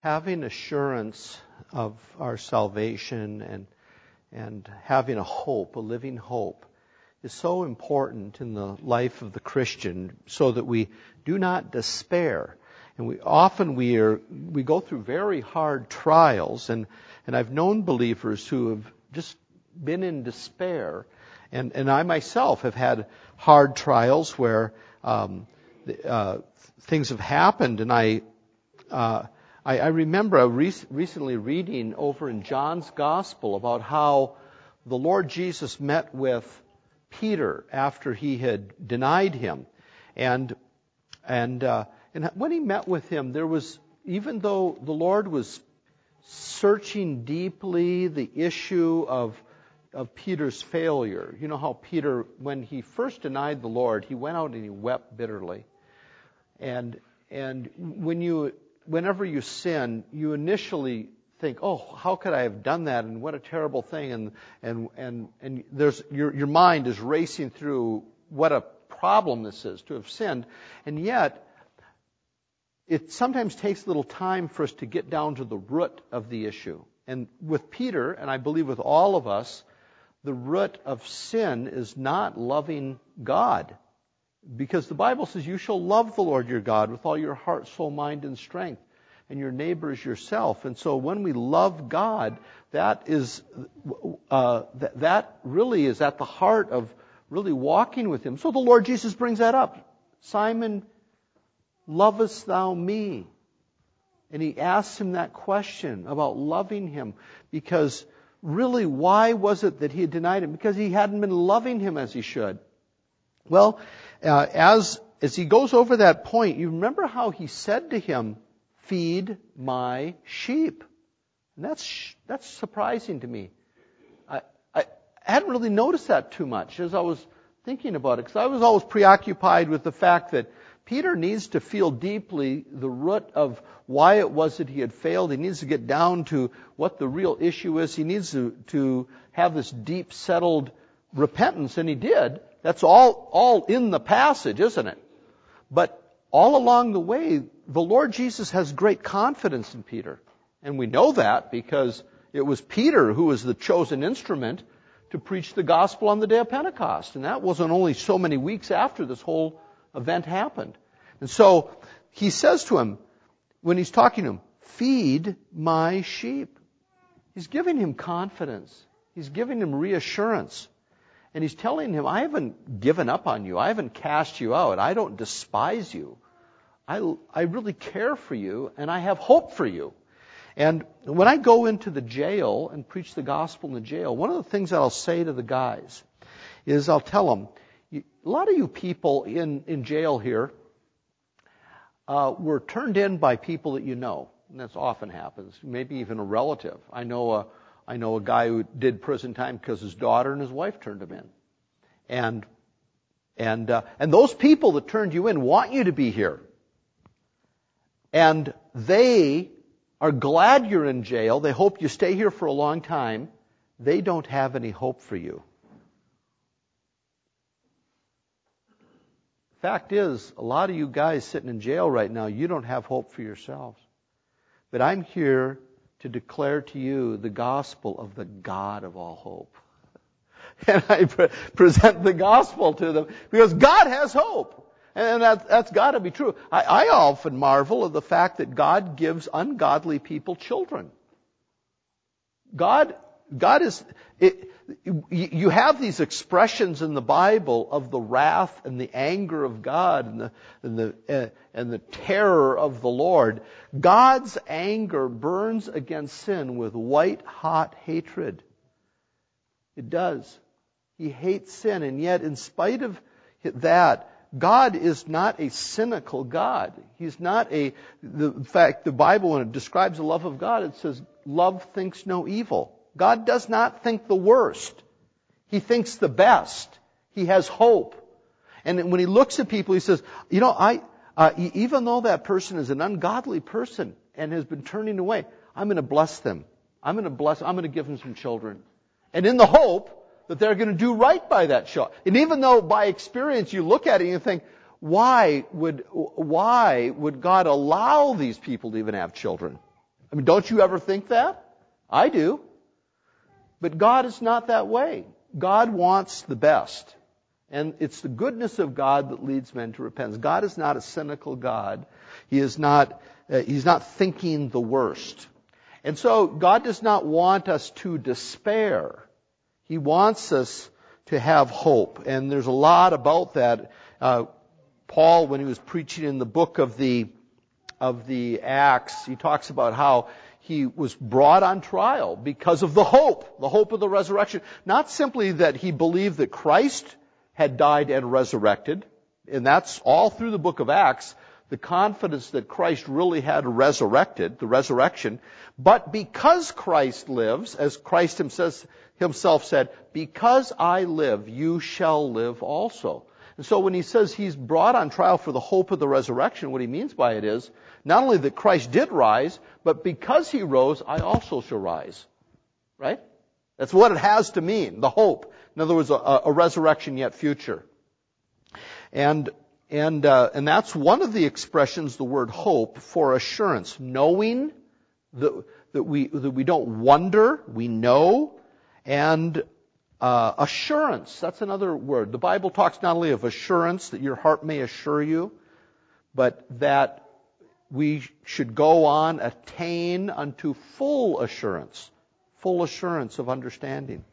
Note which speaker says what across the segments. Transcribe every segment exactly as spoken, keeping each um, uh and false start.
Speaker 1: having assurance of our salvation and and having a hope, a living hope, is so important in the life of the Christian, so that we do not despair. And we often we are we go through very hard trials, and and I've known believers who have just been in despair, and and I myself have had hard trials where um, uh, things have happened, and I. Uh, I, I remember rec- recently reading over in John's Gospel about how the Lord Jesus met with Peter after he had denied him, and and uh, and when he met with him, there was, even though the Lord was searching deeply the issue of of Peter's failure. You know how Peter, when he first denied the Lord, he went out and he wept bitterly, and and when you Whenever you sin, you initially think, "Oh, how could I have done that? And what a terrible thing!" And and and and there's your your mind is racing through what a problem this is to have sinned, and yet it sometimes takes a little time for us to get down to the root of the issue. And with Peter, and I believe with all of us, the root of sin is not loving God. Because the Bible says you shall love the Lord your God with all your heart, soul, mind, and strength, and your neighbor as yourself. And so when we love God, that is uh, th- that really is at the heart of really walking with Him. So the Lord Jesus brings that up. Simon, lovest thou me? And He asks him that question about loving Him, because really, why was it that he had denied Him? Because he hadn't been loving Him as he should. Well, uh, as as he goes over that point, you remember how he said to him, "Feed my sheep." And that's that's surprising to me. I, I hadn't really noticed that too much as I was thinking about it, because I was always preoccupied with the fact that Peter needs to feel deeply the root of why it was that he had failed. He needs to get down to what the real issue is. He needs to, to have this deep, settled repentance, and he did. That's all, all in the passage, isn't it? But all along the way, the Lord Jesus has great confidence in Peter. And we know that because it was Peter who was the chosen instrument to preach the gospel on the day of Pentecost. And that wasn't only so many weeks after this whole event happened. And so he says to him, when he's talking to him, "Feed my sheep." He's giving him confidence. He's giving him reassurance. And he's telling him, I haven't given up on you. I haven't cast you out. I don't despise you. I, I really care for you, and I have hope for you. And when I go into the jail and preach the gospel in the jail, one of the things that I'll say to the guys is I'll tell them, a lot of you people in, in jail here uh, were turned in by people that you know. And that's often happens, maybe even a relative. I know a I know a guy who did prison time because his daughter and his wife turned him in. And and uh, and those people that turned you in want you to be here. And they are glad you're in jail. They hope you stay here for a long time. They don't have any hope for you. Fact is, a lot of you guys sitting in jail right now, you don't have hope for yourselves. But I'm here to declare to you the gospel of the God of all hope. And I pre- present the gospel to them because God has hope. And that, that's got to be true. I, I often marvel at the fact that God gives ungodly people children. God, God is... It, you have these expressions in the Bible of the wrath and the anger of God and the and the uh, and the terror of the Lord. God's anger burns against sin with white-hot hatred. It does. He hates sin, and yet in spite of that, God is not a cynical God. He's not a... The, in fact, the Bible, when it describes the love of God, it says, "Love thinks no evil." God does not think the worst. He thinks the best. He has hope. And when He looks at people, He says, you know, I uh, even though that person is an ungodly person and has been turning away, I'm going to bless them. I'm going to bless, I'm going to give them some children. And in the hope that they're going to do right by that child. And even though by experience you look at it and you think, why would, why would God allow these people to even have children? I mean, don't you ever think that? I do. But God is not that way. God wants the best. And it's the goodness of God that leads men to repentance. God is not a cynical God. He is not, uh, He's not thinking the worst. And so God does not want us to despair. He wants us to have hope. And there's a lot about that. Uh, Paul, when he was preaching in the book of the, of the Acts, he talks about how he was brought on trial because of the hope, the hope of the resurrection. Not simply that he believed that Christ had died and resurrected, and that's all through the book of Acts, the confidence that Christ really had resurrected, the resurrection, but because Christ lives, as Christ himself, himself said, because I live, you shall live also. And so when he says he's brought on trial for the hope of the resurrection, what he means by it is, not only that Christ did rise, but because he rose, I also shall rise. Right? That's what it has to mean, the hope. In other words, a, a resurrection yet future. And and uh, and that's one of the expressions, the word hope, for assurance, knowing that that we that we don't wonder, we know, and uh, assurance. That's another word. The Bible talks not only of assurance, that your heart may assure you, but that we should go on, attain unto full assurance, full assurance of understanding.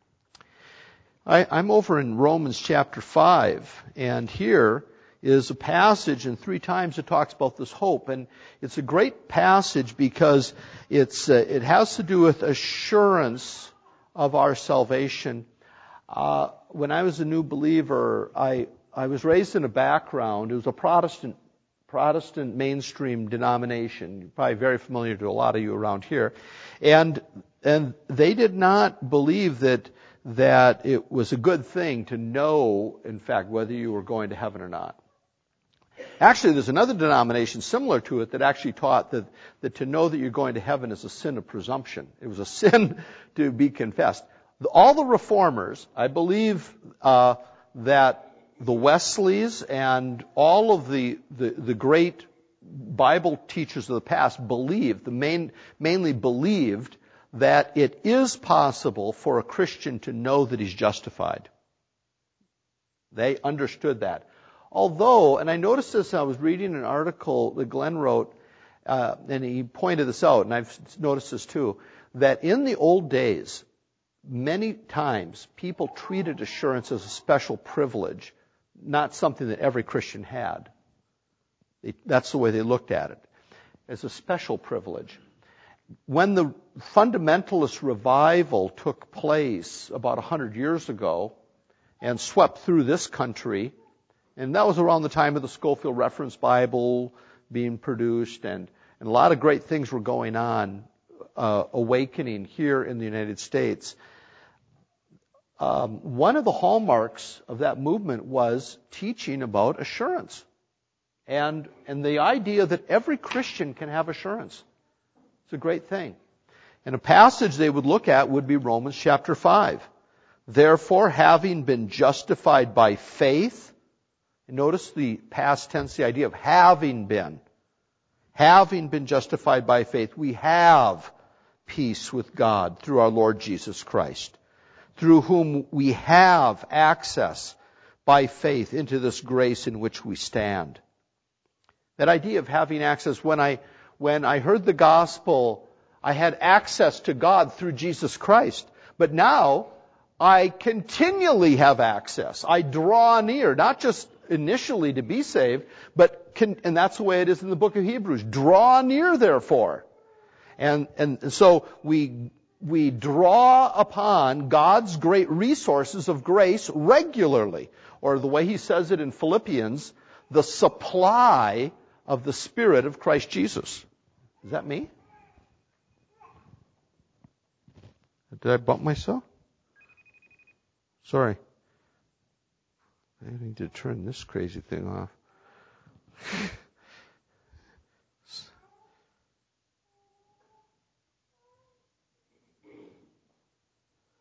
Speaker 1: I, I'm over in Romans chapter five, and here is a passage, and three times it talks about this hope, and it's a great passage because it's uh, it has to do with assurance of our salvation. Uh, when I was a new believer, I I was raised in a background. It was a Protestant Protestant mainstream denomination. You're probably very familiar to a lot of you around here, and and they did not believe that. that it was a good thing to know, in fact, whether you were going to heaven or not. Actually, there's another denomination similar to it that actually taught that, that to know that you're going to heaven is a sin of presumption. It was a sin to be confessed. All the reformers, I believe uh, that the Wesleys and all of the, the, the great Bible teachers of the past believed, the main, mainly believed, that it is possible for a Christian to know that he's justified. They understood that. Although, and I noticed this, I was reading an article that Glenn wrote, uh, and he pointed this out, and I've noticed this too, that in the old days, many times people treated assurance as a special privilege, not something that every Christian had. They, that's the way they looked at it, as a special privilege. When the fundamentalist revival took place about a hundred years ago and swept through this country, and that was around the time of the Scofield Reference Bible being produced, and, and a lot of great things were going on, uh, awakening here in the United States. Um, one of the hallmarks of that movement was teaching about assurance, and and the idea that every Christian can have assurance. It's a great thing. And a passage they would look at would be Romans chapter five. Therefore, having been justified by faith, notice the past tense, the idea of having been. Having been justified by faith, we have peace with God through our Lord Jesus Christ, through whom we have access by faith into this grace in which we stand. That idea of having access, when I When I heard the gospel, I had access to God through Jesus Christ. But now, I continually have access. I draw near, not just initially to be saved, but can, and that's the way it is in the book of Hebrews. Draw near, therefore. And, and so we, we draw upon God's great resources of grace regularly. Or the way he says it in Philippians, the supply of the Spirit of Christ Jesus. Is that me? Did I bump myself? Sorry. I need to turn this crazy thing off.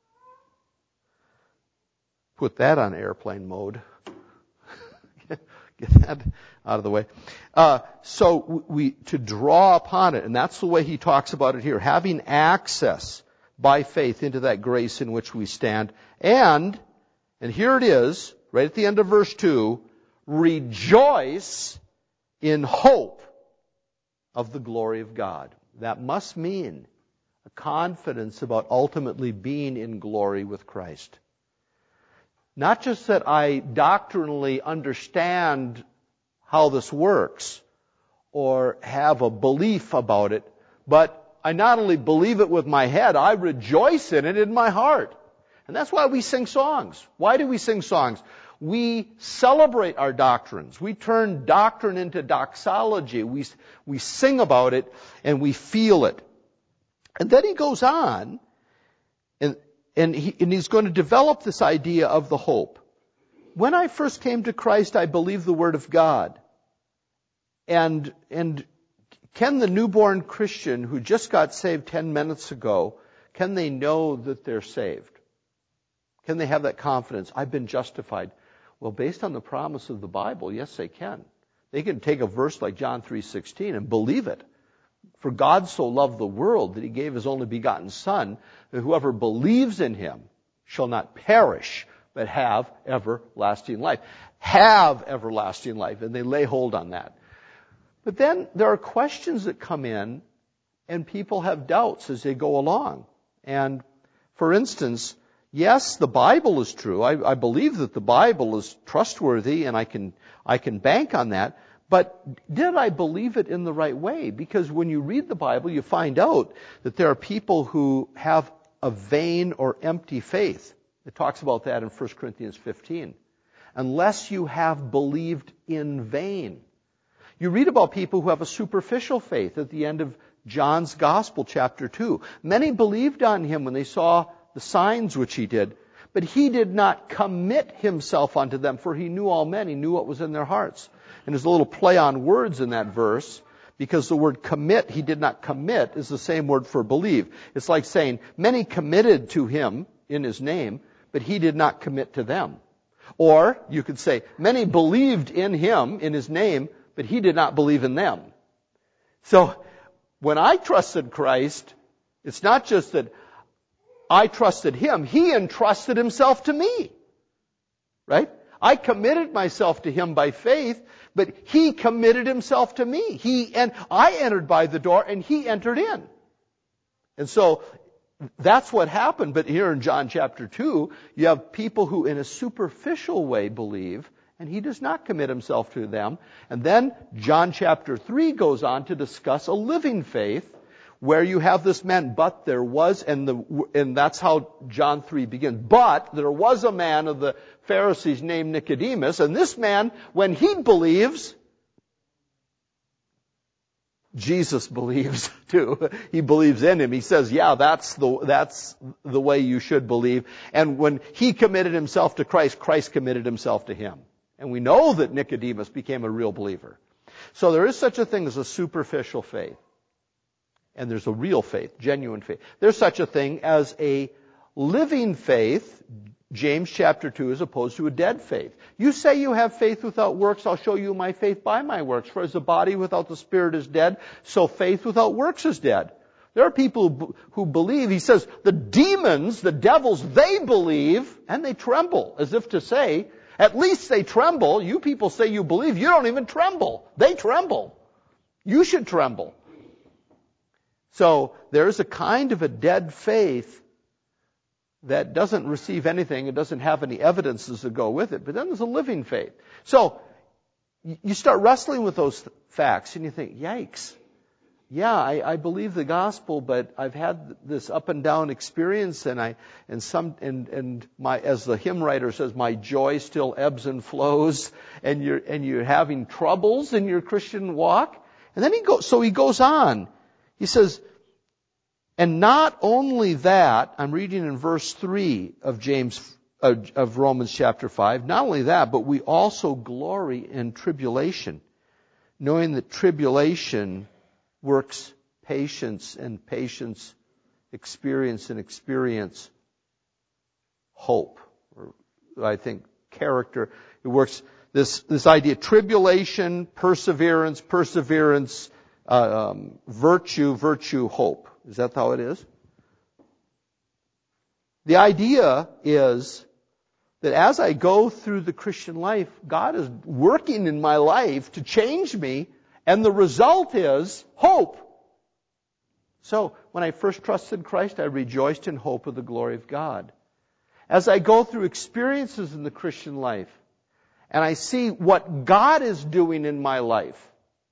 Speaker 1: Put that on airplane mode. Get that out of the way. Uh, so we, to draw upon it, and that's the way he talks about it here, having access by faith into that grace in which we stand. And, and here it is, right at the end of verse two, rejoice in hope of the glory of God. That must mean a confidence about ultimately being in glory with Christ. Not just that I doctrinally understand how this works or have a belief about it, but I not only believe it with my head, I rejoice in it in my heart. And that's why we sing songs. Why do we sing songs? We celebrate our doctrines. We turn doctrine into doxology. We, we sing about it and we feel it. And then he goes on, and, and, he, and he's going to develop this idea of the hope. When I first came to Christ, I believed the Word of God. And, and can the newborn Christian who just got saved ten minutes ago, can they know that they're saved? Can they have that confidence? I've been justified. Well, based on the promise of the Bible, yes, they can. They can take a verse like John three sixteen and believe it. For God so loved the world that he gave his only begotten Son, that whoever believes in him shall not perish, but have everlasting life. Have everlasting life. And they lay hold on that. But then there are questions that come in, and people have doubts as they go along. And, for instance, yes, the Bible is true. I, I believe that the Bible is trustworthy, and I can I can bank on that. But did I believe it in the right way? Because when you read the Bible, you find out that there are people who have a vain or empty faith. It talks about that in First Corinthians fifteen. Unless you have believed in vain. You read about people who have a superficial faith at the end of John's Gospel, chapter two. Many believed on him when they saw the signs which he did, but he did not commit himself unto them, for he knew all men. He knew what was in their hearts. And there's a little play on words in that verse, because the word commit, he did not commit, is the same word for believe. It's like saying, many committed to him in his name, but he did not commit to them. Or you could say, many believed in him in his name, but he did not believe in them. So when I trusted Christ, it's not just that I trusted him, he entrusted himself to me. Right? I committed myself to him by faith, but he committed himself to me. He and I entered by the door, and he entered in. And so that's what happened. But here in John chapter two, you have people who in a superficial way believe, and he does not commit himself to them. And then John chapter three goes on to discuss a living faith, where you have this man, but there was, and the and that's how John three begins. But there was a man of the Pharisees named Nicodemus, and this man, when he believes, Jesus believes too. He believes in him. He says, yeah, that's the that's the way you should believe. And when he committed himself to Christ, Christ committed himself to him. And we know that Nicodemus became a real believer. So there is such a thing as a superficial faith. And there's a real faith, genuine faith. There's such a thing as a living faith, James chapter two, as opposed to a dead faith. You say you have faith without works, I'll show you my faith by my works. For as the body without the spirit is dead, so faith without works is dead. There are people who, who believe, he says, the demons, the devils, they believe, and they tremble, as if to say, at least they tremble. You people say you believe, you don't even tremble. They tremble. You should tremble. So there's a kind of a dead faith that doesn't receive anything. It doesn't have any evidences to go with it. But then there's a living faith. So you start wrestling with those facts and you think, yikes. Yeah, I, I believe the gospel, but I've had this up and down experience, and I and some and and my as the hymn writer says, my joy still ebbs and flows, and you're and you're having troubles in your Christian walk. And then he goes. So he goes on. He says, and not only that, I'm reading in verse three of James, uh, of Romans chapter five, not only that, but we also glory in tribulation, knowing that tribulation works patience, and patience experience, and experience hope. Or I think character, it works this, this idea, tribulation, perseverance, perseverance, uh, um, virtue, virtue, hope. Is that how it is? The idea is that as I go through the Christian life, God is working in my life to change me, and the result is hope. So, when I first trusted Christ, I rejoiced in hope of the glory of God. As I go through experiences in the Christian life, and I see what God is doing in my life,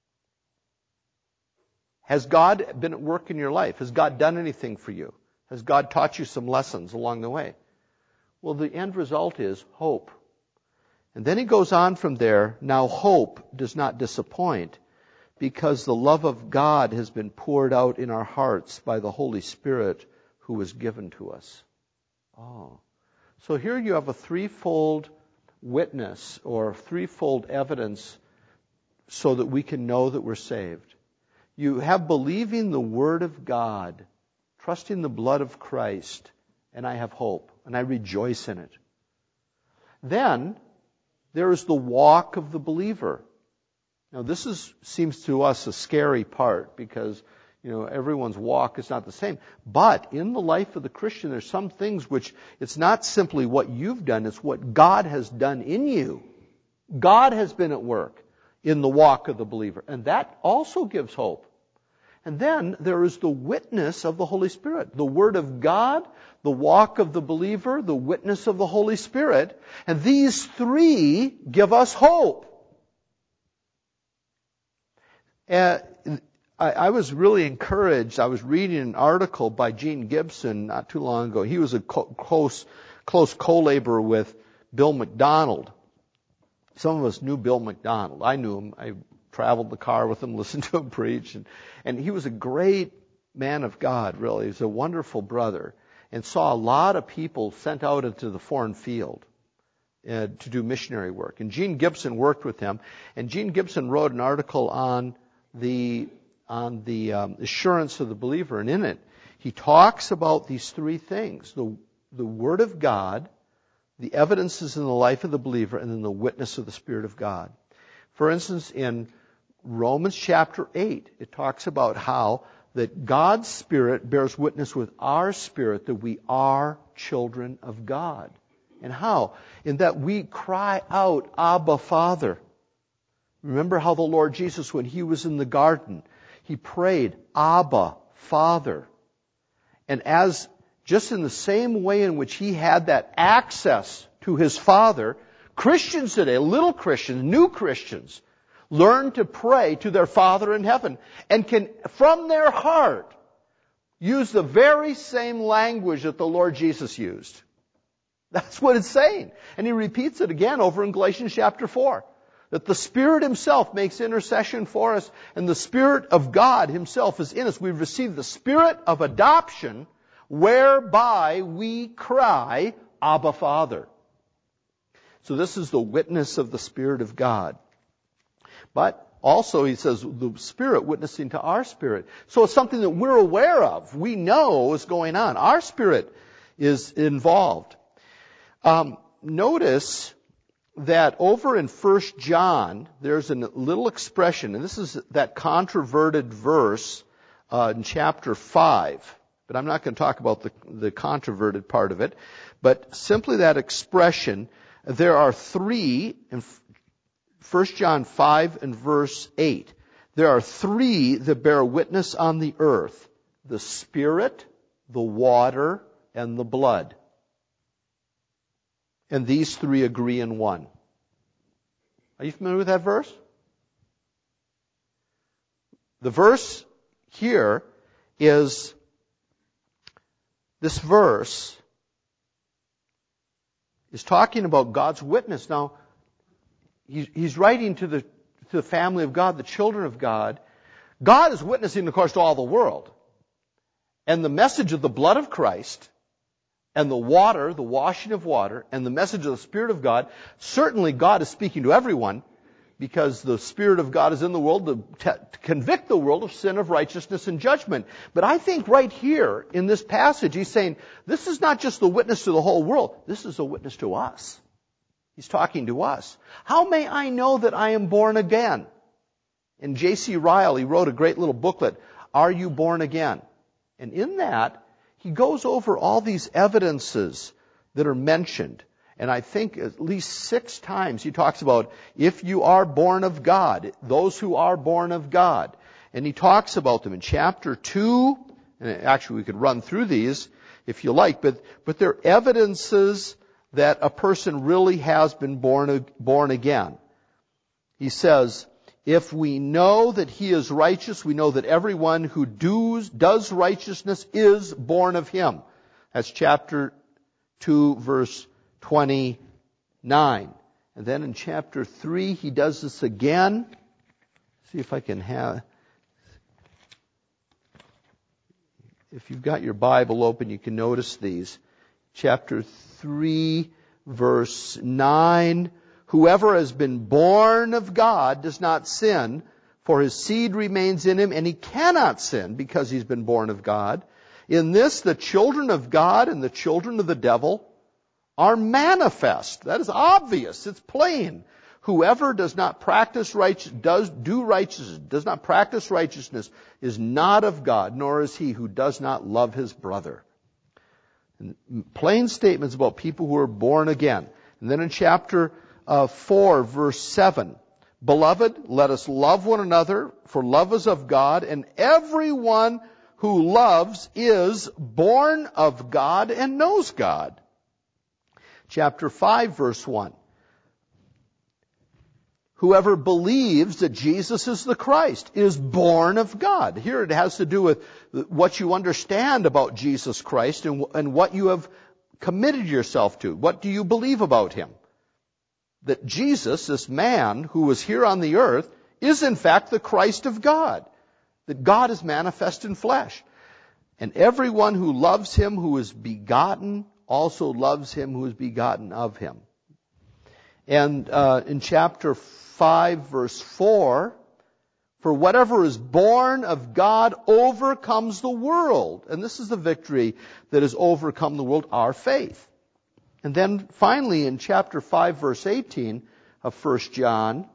Speaker 1: has God been at work in your life? Has God done anything for you? Has God taught you some lessons along the way? Well, the end result is hope. And then he goes on from there, now hope does not disappoint, because the love of God has been poured out in our hearts by the Holy Spirit who was given to us. Oh. So here you have a threefold witness or threefold evidence so that we can know that we're saved. You have believing the Word of God, trusting the blood of Christ, and I have hope, and I rejoice in it. Then, there is the walk of the believer. Now, this is, seems to us a scary part because, you know, everyone's walk is not the same. But in the life of the Christian, there's some things which it's not simply what you've done, it's what God has done in you. God has been at work in the walk of the believer. And that also gives hope. And then there is the witness of the Holy Spirit. The Word of God, the walk of the believer, the witness of the Holy Spirit. And these three give us hope. Uh, I, I was really encouraged. I was reading an article by Gene Gibson not too long ago. He was a co- close, close co-laborer with Bill McDonald. Some of us knew Bill McDonald. I knew him. I traveled the car with him, listened to him preach. And, and he was a great man of God, really. He was a wonderful brother and saw a lot of people sent out into the foreign field uh, to do missionary work. And Gene Gibson worked with him. And Gene Gibson wrote an article on the on the um, assurance of the believer. And in it, he talks about these three things. The, the Word of God, the evidences in the life of the believer, and then the witness of the Spirit of God. For instance, in Romans chapter eight, it talks about how that God's Spirit bears witness with our spirit that we are children of God. And how? In that we cry out, Abba, Father. Remember how the Lord Jesus, when He was in the garden, He prayed, Abba, Father. And as, just in the same way in which He had that access to His Father, Christians today, little Christians, new Christians, learn to pray to their Father in heaven and can, from their heart, use the very same language that the Lord Jesus used. That's what it's saying. And He repeats it again over in Galatians chapter four. That the Spirit Himself makes intercession for us, and the Spirit of God Himself is in us. We've received the Spirit of adoption, whereby we cry, Abba, Father. So this is the witness of the Spirit of God. But also, he says, the Spirit witnessing to our spirit. So it's something that we're aware of. We know is going on. Our spirit is involved. Um, notice that over in First John, there's a little expression, and this is that controverted verse uh, in chapter five. But I'm not going to talk about the, the controverted part of it. But simply that expression, there are three, in First John five and verse eight, there are three that bear witness on the earth: the Spirit, the water, and the blood. And these three agree in one. Are you familiar with that verse? The verse here is, this verse is talking about God's witness. Now, he's writing to the, to the family of God, the children of God. God is witnessing, of course, to all the world. And the message of the blood of Christ and the water, the washing of water, and the message of the Spirit of God, certainly God is speaking to everyone, because the Spirit of God is in the world to, te- to convict the world of sin, of righteousness, and judgment. But I think right here in this passage, he's saying, this is not just the witness to the whole world, this is a witness to us. He's talking to us. How may I know that I am born again? And J C Ryle, he wrote a great little booklet, Are You Born Again? And in that, he goes over all these evidences that are mentioned. And I think at least six times he talks about if you are born of God, those who are born of God. And he talks about them in chapter two, and actually we could run through these if you like, but, but they're evidences that a person really has been born, born again. He says, if we know that he is righteous, we know that everyone who does, does righteousness is born of him. That's chapter two, verse twenty-nine. And then in chapter three, he does this again. See if I can have... If you've got your Bible open, you can notice these. Chapter three, verse nine. Whoever has been born of God does not sin, for his seed remains in him, and he cannot sin because he's been born of God. In this, the children of God and the children of the devil are manifest. That is obvious. It's plain. Whoever does not practice righteous, does do righteousness, does not practice righteousness, is not of God, nor is he who does not love his brother. And plain statements about people who are born again. And then in chapter uh, four, verse seven, Beloved, let us love one another, for love is of God, and everyone who loves is born of God and knows God. Chapter five, verse one. Whoever believes that Jesus is the Christ is born of God. Here it has to do with what you understand about Jesus Christ and, and what you have committed yourself to. What do you believe about him? That Jesus, this man who was here on the earth, is in fact the Christ of God. That God is manifest in flesh. And everyone who loves him who is begotten also loves him who is begotten of him. And uh, in chapter five, verse four, for whatever is born of God overcomes the world. And this is the victory that has overcome the world, our faith. And then finally in chapter five, verse eighteen of First John,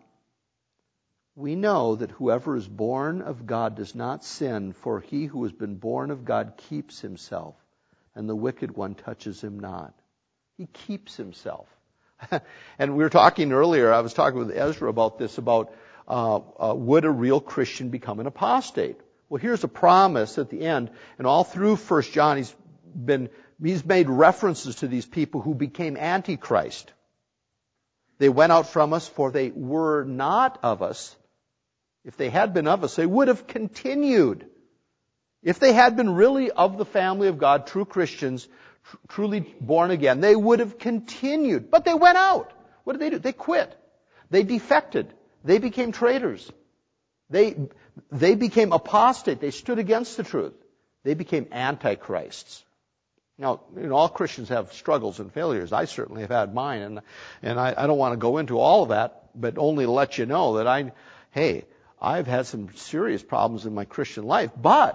Speaker 1: we know that whoever is born of God does not sin, for he who has been born of God keeps himself, and the wicked one touches him not. He keeps himself. And we were talking earlier, I was talking with Ezra about this, about uh, uh, would a real Christian become an apostate? Well, here's a promise at the end, and all through First John, he's been he's made references to these people who became antichrist. They went out from us, for they were not of us. If they had been of us, they would have continued. If they had been really of the family of God, true Christians, tr- truly born again, they would have continued. But they went out. What did they do? They quit. They defected. They became traitors. They, they became apostate. They stood against the truth. They became antichrists. Now, you know, all Christians have struggles and failures. I certainly have had mine, and and I, I don't want to go into all of that, but only to let you know that I, hey, I've had some serious problems in my Christian life, but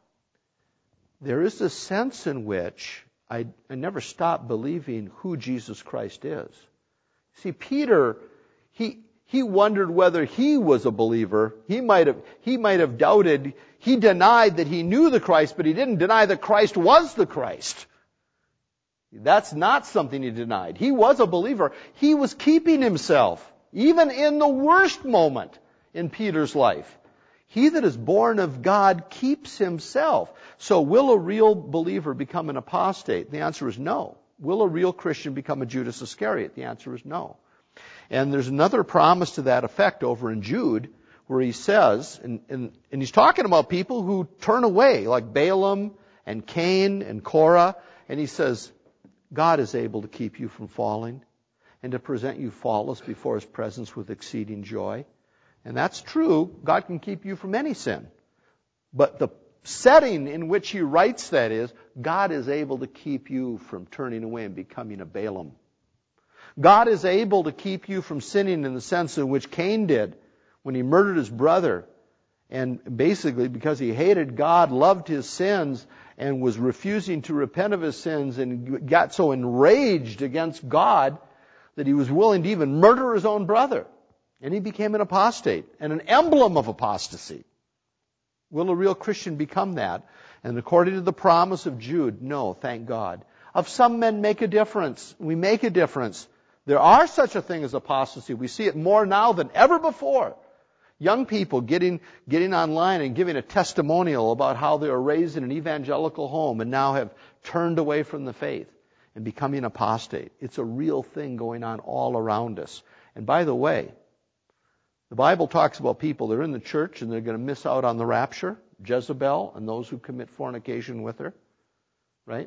Speaker 1: there is a sense in which I, I never stopped believing who Jesus Christ is. See, Peter, he he wondered whether he was a believer. He might have he might have doubted. He denied that he knew the Christ, but he didn't deny that Christ was the Christ. That's not something he denied. He was a believer. He was keeping himself, even in the worst moment in Peter's life. He that is born of God keeps himself. So will a real believer become an apostate? The answer is no. Will a real Christian become a Judas Iscariot? The answer is no. And there's another promise to that effect over in Jude, where he says, and, and, and he's talking about people who turn away, like Balaam and Cain and Korah, and he says, God is able to keep you from falling and to present you faultless before his presence with exceeding joy. And that's true. God can keep you from any sin. But the setting in which he writes that is, God is able to keep you from turning away and becoming a Balaam. God is able to keep you from sinning in the sense in which Cain did when he murdered his brother. And basically, because he hated God, loved his sins, and was refusing to repent of his sins, and got so enraged against God that he was willing to even murder his own brother. And he became an apostate and an emblem of apostasy. Will a real Christian become that? And according to the promise of Jude, no, thank God. Of some men make a difference. We make a difference. There are such a thing as apostasy. We see it more now than ever before. Young people getting getting online and giving a testimonial about how they were raised in an evangelical home and now have turned away from the faith and becoming apostate. It's a real thing going on all around us. And by the way, the Bible talks about people that are in the church and they're going to miss out on the rapture. Jezebel and those who commit fornication with her. Right?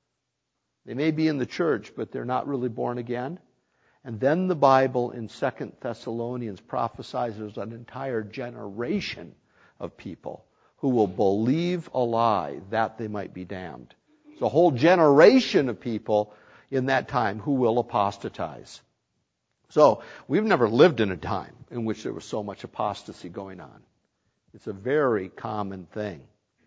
Speaker 1: They may be in the church, but they're not really born again. And then the Bible in Second Thessalonians prophesies there's an entire generation of people who will believe a lie that they might be damned. It's a whole generation of people in that time who will apostatize. So we've never lived in a time in which there was so much apostasy going on. It's a very common thing.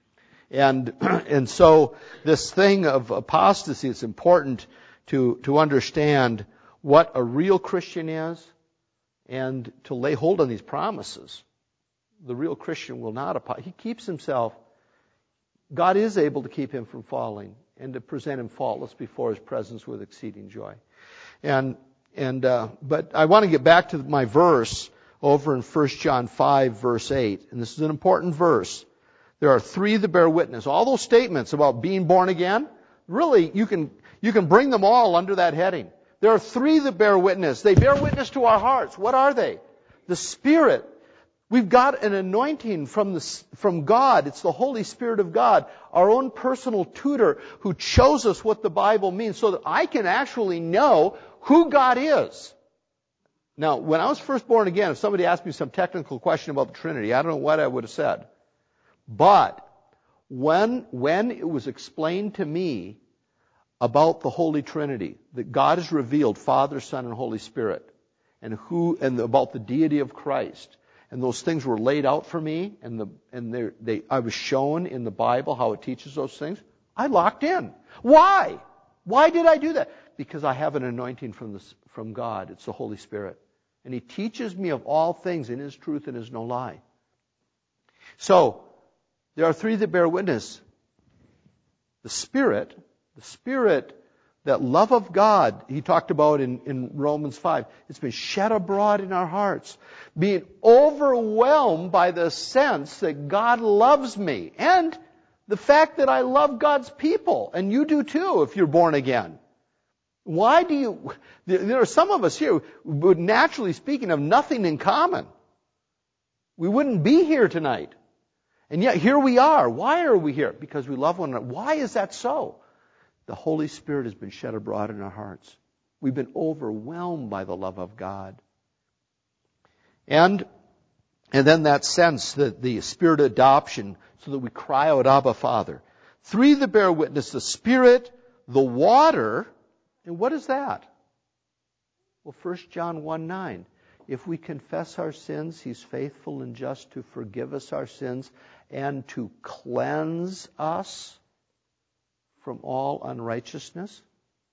Speaker 1: And and so this thing of apostasy, it's important to, to understand what a real Christian is and to lay hold on these promises. The real Christian will not apostate. He keeps himself. God is able to keep him from falling and to present him faultless before his presence with exceeding joy. And and uh, but I want to get back to my verse over in First John five, verse eight. And this is an important verse. There are three that bear witness. All those statements about being born again, really, you can you can bring them all under that heading. There are three that bear witness. They bear witness to our hearts. What are they? The Spirit. We've got an anointing from the, from God. It's the Holy Spirit of God, our own personal tutor who shows us what the Bible means so that I can actually know who God is. Now, when I was first born again, if somebody asked me some technical question about the Trinity, I don't know what I would have said. But when, when it was explained to me about the Holy Trinity, that God has revealed Father, Son, and Holy Spirit, and who and about the deity of Christ, and those things were laid out for me, and the and they, they I was shown in the Bible how it teaches those things, I locked in. Why? Why did I do that? Because I have an anointing from the, from God. It's the Holy Spirit, and He teaches me of all things in His truth and is no lie. So there are three that bear witness. The Spirit, the Spirit, that love of God, he talked about in, in Romans five, it's been shed abroad in our hearts. Being overwhelmed by the sense that God loves me. And the fact that I love God's people. And you do too if you're born again. Why do you... There are some of us here who would, naturally speaking, have nothing in common. We wouldn't be here tonight. And yet here we are. Why are we here? Because we love one another. Why is that so? The Holy Spirit has been shed abroad in our hearts. We've been overwhelmed by the love of God. And, and then that sense that the Spirit of adoption, so that we cry out, Abba, Father. Three that bear witness, the Spirit, the water, and what is that? Well, First John one nine. If we confess our sins, He's faithful and just to forgive us our sins and to cleanse us from all unrighteousness.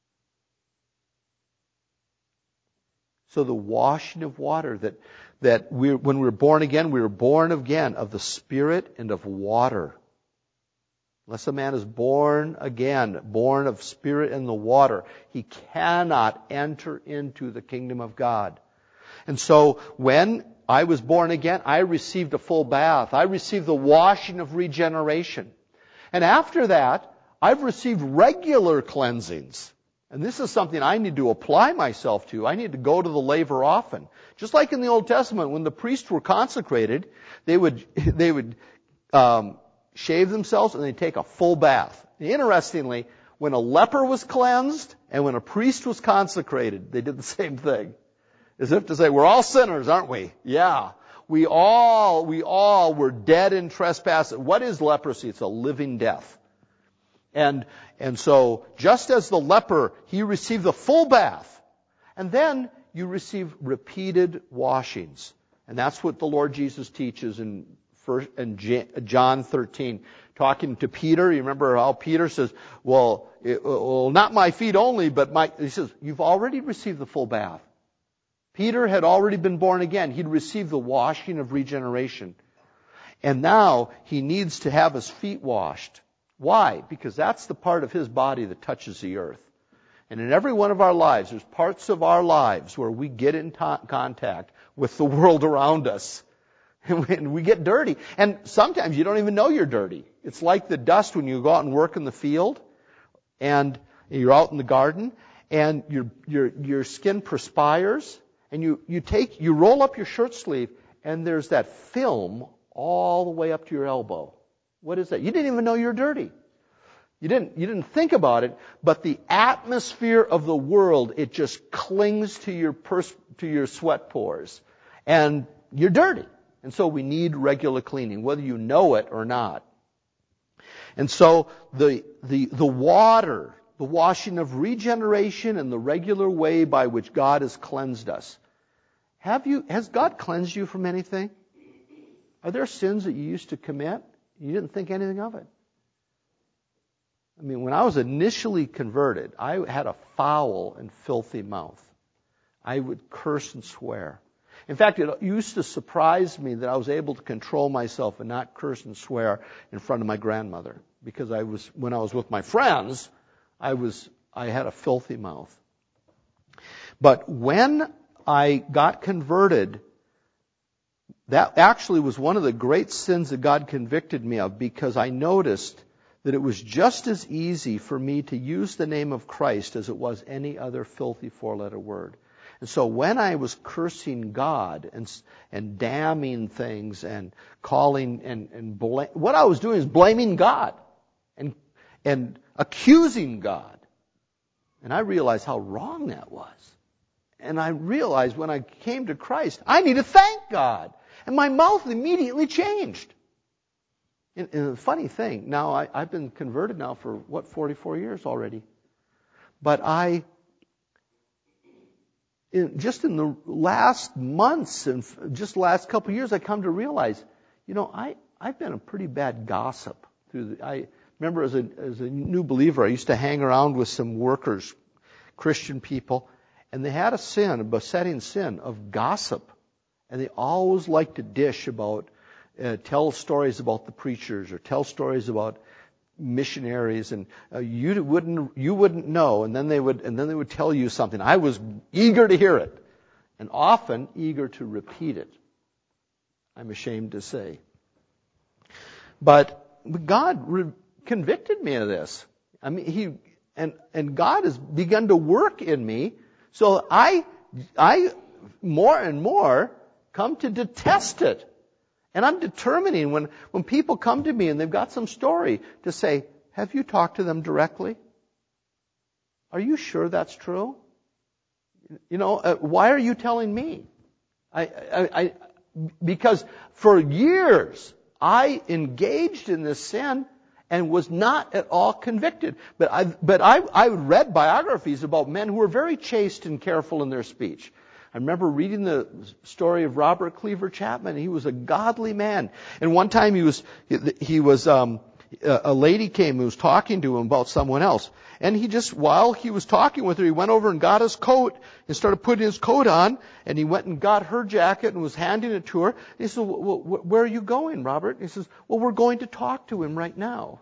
Speaker 1: So the washing of water, that, that we, when we were born again, we were born again of the Spirit and of water. Unless a man is born again, born of Spirit and the water, he cannot enter into the kingdom of God. And so when I was born again, I received a full bath. I received the washing of regeneration. And after that, I've received regular cleansings. And this is something I need to apply myself to. I need to go to the laver often. Just like in the Old Testament, when the priests were consecrated, they would they would um, shave themselves and they'd take a full bath. Interestingly, when a leper was cleansed and when a priest was consecrated, they did the same thing. As if to say, we're all sinners, aren't we? Yeah. We all, we all were dead in trespass. What is leprosy? It's a living death. And, and so, just as the leper, he received the full bath. And then you receive repeated washings. And that's what the Lord Jesus teaches in, first, in John thirteen, talking to Peter. You remember how Peter says, well, it, well, not my feet only, but my, he says, you've already received the full bath. Peter had already been born again. He'd received the washing of regeneration. And now he needs to have his feet washed. Why? Because that's the part of his body that touches the earth. And in every one of our lives, there's parts of our lives where we get in to- contact with the world around us. And we get dirty. And sometimes you don't even know you're dirty. It's like the dust when you go out and work in the field and you're out in the garden and your your your skin perspires and you, you take you roll up your shirt sleeve and there's that film all the way up to your elbow. What is that? You didn't even know you're dirty. You didn't you didn't think about it, but the atmosphere of the world, it just clings to your pers- to your sweat pores. And you're dirty. And so we need regular cleaning, whether you know it or not. And so the, the, the water, the washing of regeneration and the regular way by which God has cleansed us. Have you, has God cleansed you from anything? Are there sins that you used to commit? You didn't think anything of it. I mean, when I was initially converted, I had a foul and filthy mouth. I would curse and swear. In fact, it used to surprise me that I was able to control myself and not curse and swear in front of my grandmother. Because I was, when I was with my friends, I was, I had a filthy mouth. But when I got converted, that actually was one of the great sins that God convicted me of, because I noticed that it was just as easy for me to use the name of Christ as it was any other filthy four-letter word. And so when I was cursing God and and damning things and calling and and bla- what I was doing is blaming God and and accusing God. And I realized how wrong that was. And I realized when I came to Christ, I need to thank God. And my mouth immediately changed. And, and the funny thing, now I, I've been converted now for what forty-four years already. But I In, just in the last months and just the last couple of years, I come to realize, you know, I, I've been a pretty bad gossip. Through the, I remember as a, as a new believer, I used to hang around with some workers, Christian people, and they had a sin, a besetting sin of gossip. And they always liked to dish about, uh, tell stories about the preachers or tell stories about missionaries, and uh, you wouldn't you wouldn't know, and then they would and then they would tell you something. I was eager to hear it, and often eager to repeat it. I'm ashamed to say, but God re- convicted me of this. I mean, He and and God has begun to work in me, so I I more and more come to detest it. And I'm determining when, when people come to me and they've got some story to say, have you talked to them directly? Are you sure that's true? You know, uh, why are you telling me? I, I, I, because for years I engaged in this sin and was not at all convicted. But I, but I, I read biographies about men who were very chaste and careful in their speech. I remember reading the story of Robert Cleaver Chapman. He was a godly man. And one time he was, he was, um, a lady came who was talking to him about someone else. And he just, while he was talking with her, he went over and got his coat and started putting his coat on. And he went and got her jacket and was handing it to her. And he said, well, where are you going, Robert? And he says, well, we're going to talk to him right now.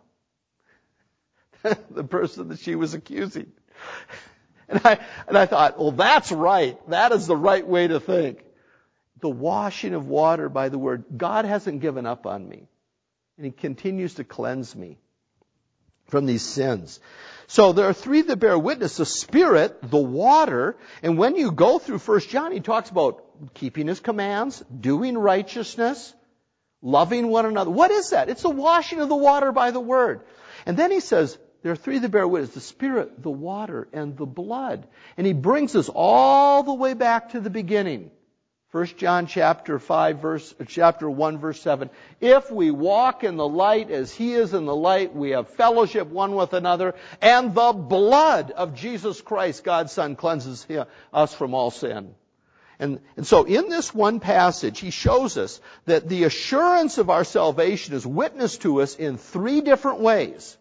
Speaker 1: The person that she was accusing. And I, and I thought, well, that's right. That is the right way to think. The washing of water by the Word. God hasn't given up on me. And He continues to cleanse me from these sins. So there are three that bear witness: the Spirit, the water, and when you go through First John, he talks about keeping His commands, doing righteousness, loving one another. What is that? It's the washing of the water by the Word. And then he says, there are three that bear witness: the Spirit, the water, and the blood. And he brings us all the way back to the beginning. First John chapter five, verse chapter one, verse seven. If we walk in the light as He is in the light, we have fellowship one with another, and the blood of Jesus Christ, God's Son, cleanses us from all sin. And, and so in this one passage, he shows us that the assurance of our salvation is witnessed to us in three different ways.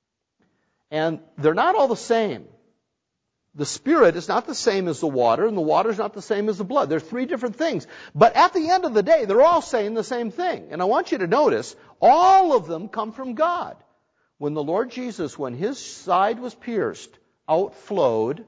Speaker 1: And they're not all the same. The Spirit is not the same as the water, and the water is not the same as the blood. They're three different things. But at the end of the day, they're all saying the same thing. And I want you to notice, all of them come from God. When the Lord Jesus, when His side was pierced, outflowed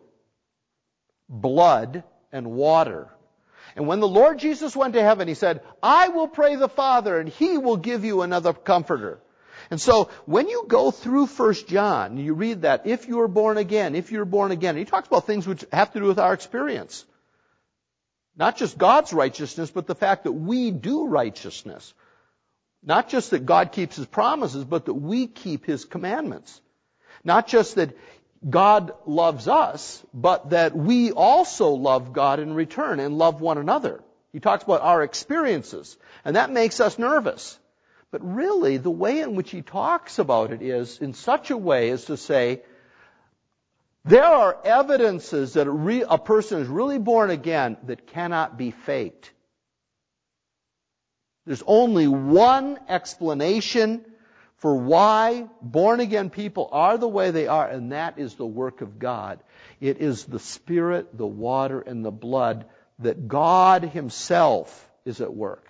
Speaker 1: blood and water. And when the Lord Jesus went to heaven, He said, I will pray the Father, and He will give you another comforter. And so, when you go through First John, you read that, if you are born again, if you're born again, He talks about things which have to do with our experience. Not just God's righteousness, but the fact that we do righteousness. Not just that God keeps His promises, but that we keep His commandments. Not just that God loves us, but that we also love God in return and love one another. He talks about our experiences, and that makes us nervous. But really, the way in which he talks about it is in such a way as to say, there are evidences that a, re- a person is really born again that cannot be faked. There's only one explanation for why born-again people are the way they are, and that is the work of God. It is the Spirit, the water, and the blood that God Himself is at work.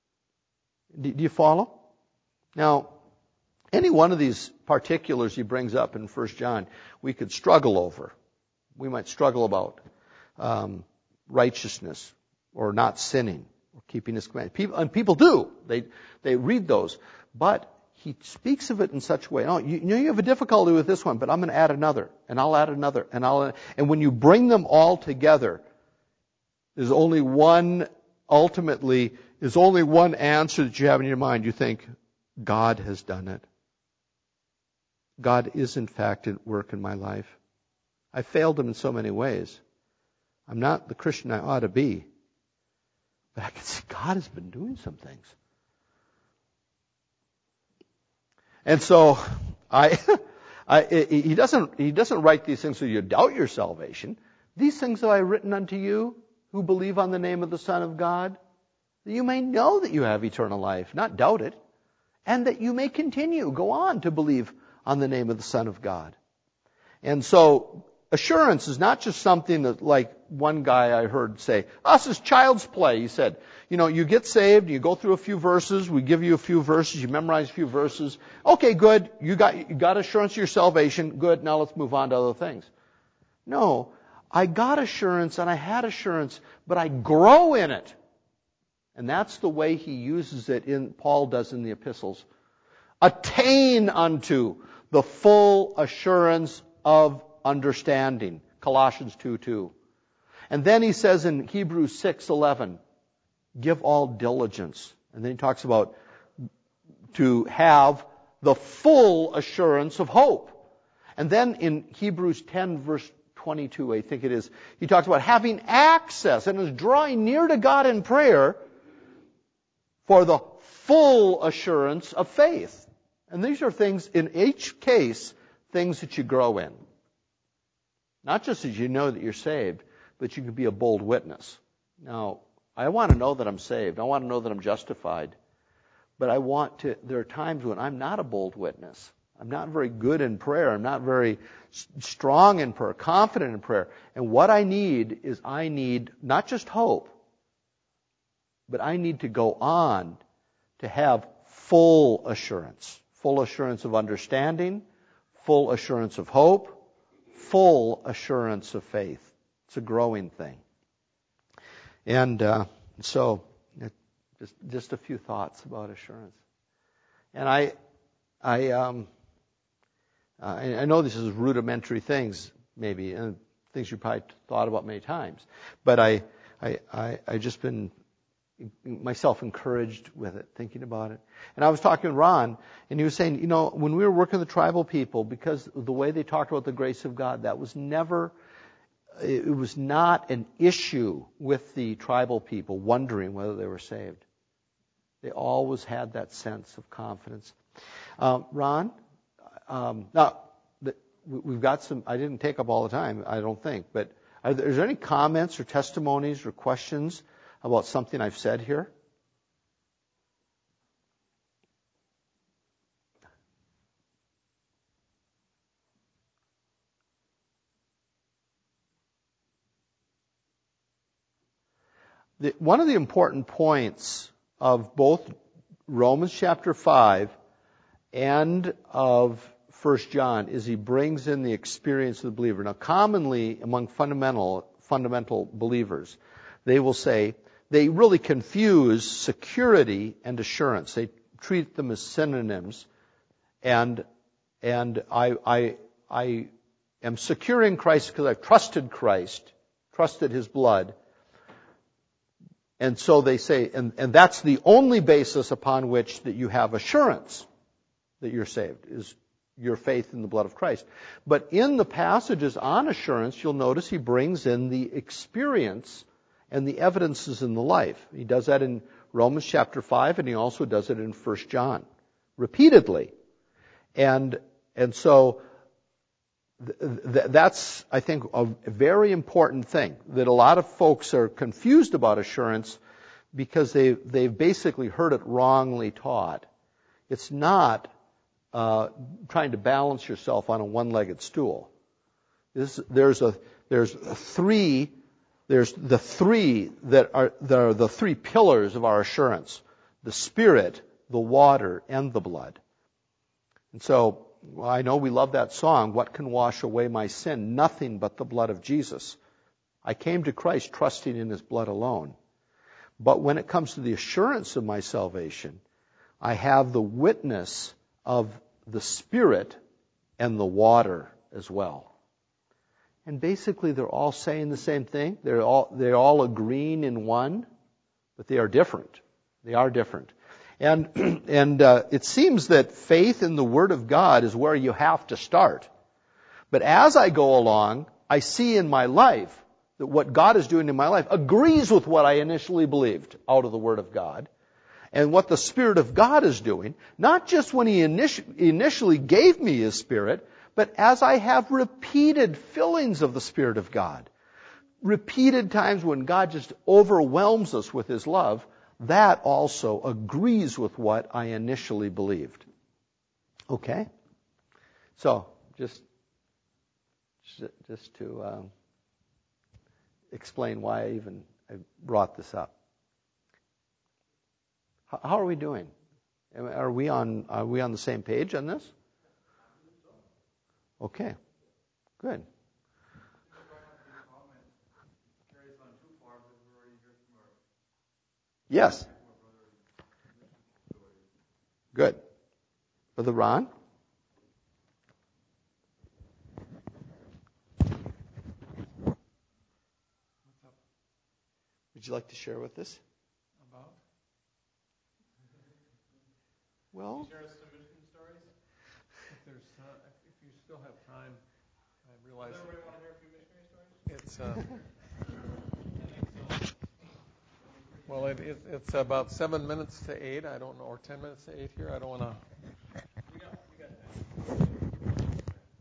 Speaker 1: Do you follow? Now, any one of these particulars he brings up in First John, we could struggle over. We might struggle about um, righteousness or not sinning or keeping His commandments. People, and people do. They they read those. But he speaks of it in such a way. Oh, you, you know you have a difficulty with this one, but I'm going to add another, and I'll add another, and I'll add, and when you bring them all together, there's only one, ultimately, there's only one answer that you have in your mind. You think, God has done it. God is in fact at work in my life. I failed Him in so many ways. I'm not the Christian I ought to be. But I can see God has been doing some things. And so, I, I, he doesn't, he doesn't write these things so you doubt your salvation. These things have I written unto you who believe on the name of the Son of God, that you may know that you have eternal life, not doubt it, and that you may continue, go on to believe on the name of the Son of God. And so, assurance is not just something that, like one guy I heard say, oh, this is child's play. He said, you know, you get saved, you go through a few verses, we give you a few verses, you memorize a few verses. Okay, good, you got, you got assurance of your salvation. Good, now let's move on to other things. No, I got assurance and I had assurance, but I grow in it. And that's the way he uses it in, Paul does in the epistles. Attain unto the full assurance of understanding. Colossians two two. And then he says in Hebrews six eleven, give all diligence. And then he talks about to have the full assurance of hope. And then in Hebrews ten verse twenty-two, I think it is, he talks about having access and is drawing near to God in prayer for the full assurance of faith. And these are things, in each case, things that you grow in. Not just as you know that you're saved, but you can be a bold witness. Now, I want to know that I'm saved. I want to know that I'm justified. But I want to, there are times when I'm not a bold witness. I'm not very good in prayer. I'm not very strong in prayer, confident in prayer. And what I need is I need not just hope, but I need to go on to have full assurance. Full assurance of understanding, full assurance of hope, full assurance of faith. It's a growing thing. And uh, so, just, just a few thoughts about assurance. And I, I, um, I, I know this is rudimentary things, maybe, and things you probably thought about many times. But I, I, I, I just been myself encouraged with it, thinking about it. And I was talking to Ron, and he was saying, you know, when we were working with the tribal people, because of the way they talked about the grace of God, that was never, it was not an issue with the tribal people wondering whether they were saved. They always had that sense of confidence. Um, Ron, um, now, the, we've got some, I didn't take up all the time, I don't think, but Are there, is there any comments or testimonies or questions about something I've said here? The, one of the important points of both Romans chapter five and of First John is he brings in the experience of the believer. Now, commonly among fundamental fundamental believers, they will say they really confuse security and assurance. They treat them as synonyms. And and I I I am secure in Christ because I've trusted Christ, trusted His blood. And so they say, and, and that's the only basis upon which that you have assurance that you're saved, is your faith in the blood of Christ. But in the passages on assurance, you'll notice he brings in the experience and the evidences in the life. He does that in Romans chapter five, and he also does it in First John, repeatedly. And, and so th- that's, I think, a very important thing, that a lot of folks are confused about assurance because they, they've basically heard it wrongly taught. It's not uh, trying to balance yourself on a one-legged stool. This, there's a, there's a three, there's the three that are, that are the three pillars of our assurance: the Spirit, the water, and the blood. And so, well, I know we love that song, "What can wash away my sin? Nothing but the blood of Jesus." I came to Christ trusting in His blood alone. But when it comes to the assurance of my salvation, I have the witness of the Spirit and the water as well. And basically they're all saying the same thing. They're all, they're all agreeing in one, but they are different. They are different. And and uh, it seems that faith in the Word of God is where you have to start. But as I go along, I see in my life that what God is doing in my life agrees with what I initially believed out of the Word of God. And what the Spirit of God is doing, not just when He initi- initially gave me His Spirit, but as I have repeated fillings of the Spirit of God, repeated times when God just overwhelms us with His love, that also agrees with what I initially believed. Okay? So, just, just to um, explain why I even I brought this up. How are we doing? Are we on, are we on the same page on this? Okay, good. Yes. Good. Brother Ron? Would you like to share with us?
Speaker 2: About?
Speaker 1: Well,
Speaker 2: share some mission stories? If there's time, if you still have time, I realize. Does everybody want to hear a few missionary stories? It's uh, I think so. Well, it, it, it's about seven minutes to eight. I don't know, or ten minutes to eight here. I don't want to. We got, we got time.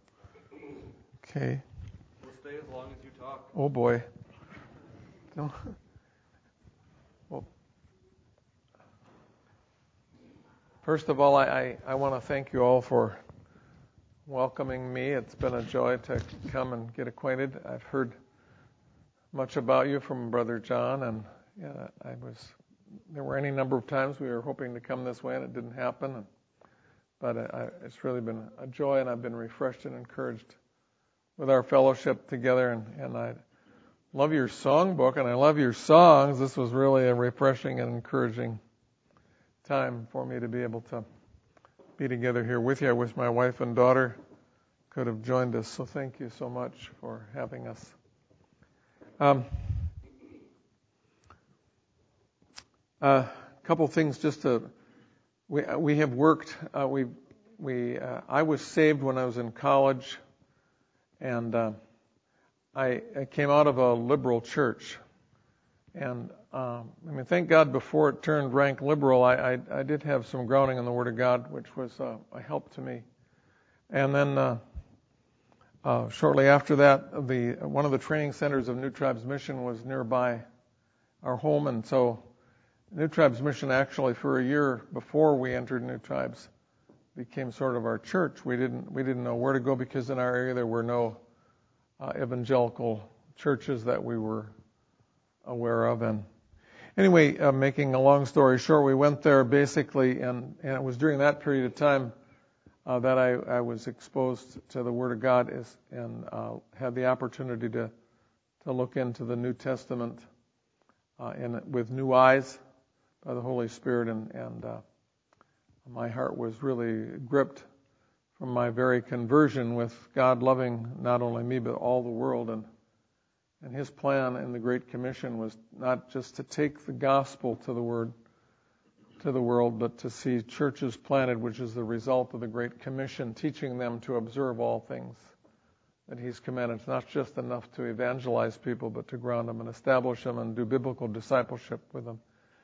Speaker 2: Okay.
Speaker 3: We'll stay as long as you talk.
Speaker 2: Oh boy. No. Well, first of all, I, I, I want to thank you all for welcoming me. It's been a joy to come and get acquainted. I've heard much about you from Brother John, and yeah, I was. There were any number of times we were hoping to come this way, and it didn't happen. And, but I, it's really been a joy, and I've been refreshed and encouraged with our fellowship together. And, and I love your songbook, and I love your songs. This was really a refreshing and encouraging time for me to be able to be together here with you. I wish my wife and daughter could have joined us, so thank you so much for having us. Um, a couple things just to, we we have worked, uh, we, we uh, I was saved when I was in college, and uh, I, I came out of a liberal church, and um, I mean, thank God before it turned rank liberal, I, I, I did have some grounding in the Word of God, which was uh, a help to me. And then uh, uh, shortly after that, the one of the training centers of New Tribes Mission was nearby our home, and so New Tribes Mission actually for a year before we entered New Tribes became sort of our church. We didn't we didn't know where to go because in our area there were no uh, evangelical churches that we were aware of. And anyway, uh, making a long story short, we went there basically, and, and it was during that period of time uh, that I, I was exposed to the Word of God is, and uh, had the opportunity to to look into the New Testament uh, in, with new eyes by the Holy Spirit, and, and uh, my heart was really gripped from my very conversion with God loving not only me but all the world. And and His plan in the Great Commission was not just to take the gospel to the word to the world, but to see churches planted, which is the result of the Great Commission, teaching them to observe all things that He's commanded. It's not just enough to evangelize people, but to ground them and establish them and do biblical discipleship with them.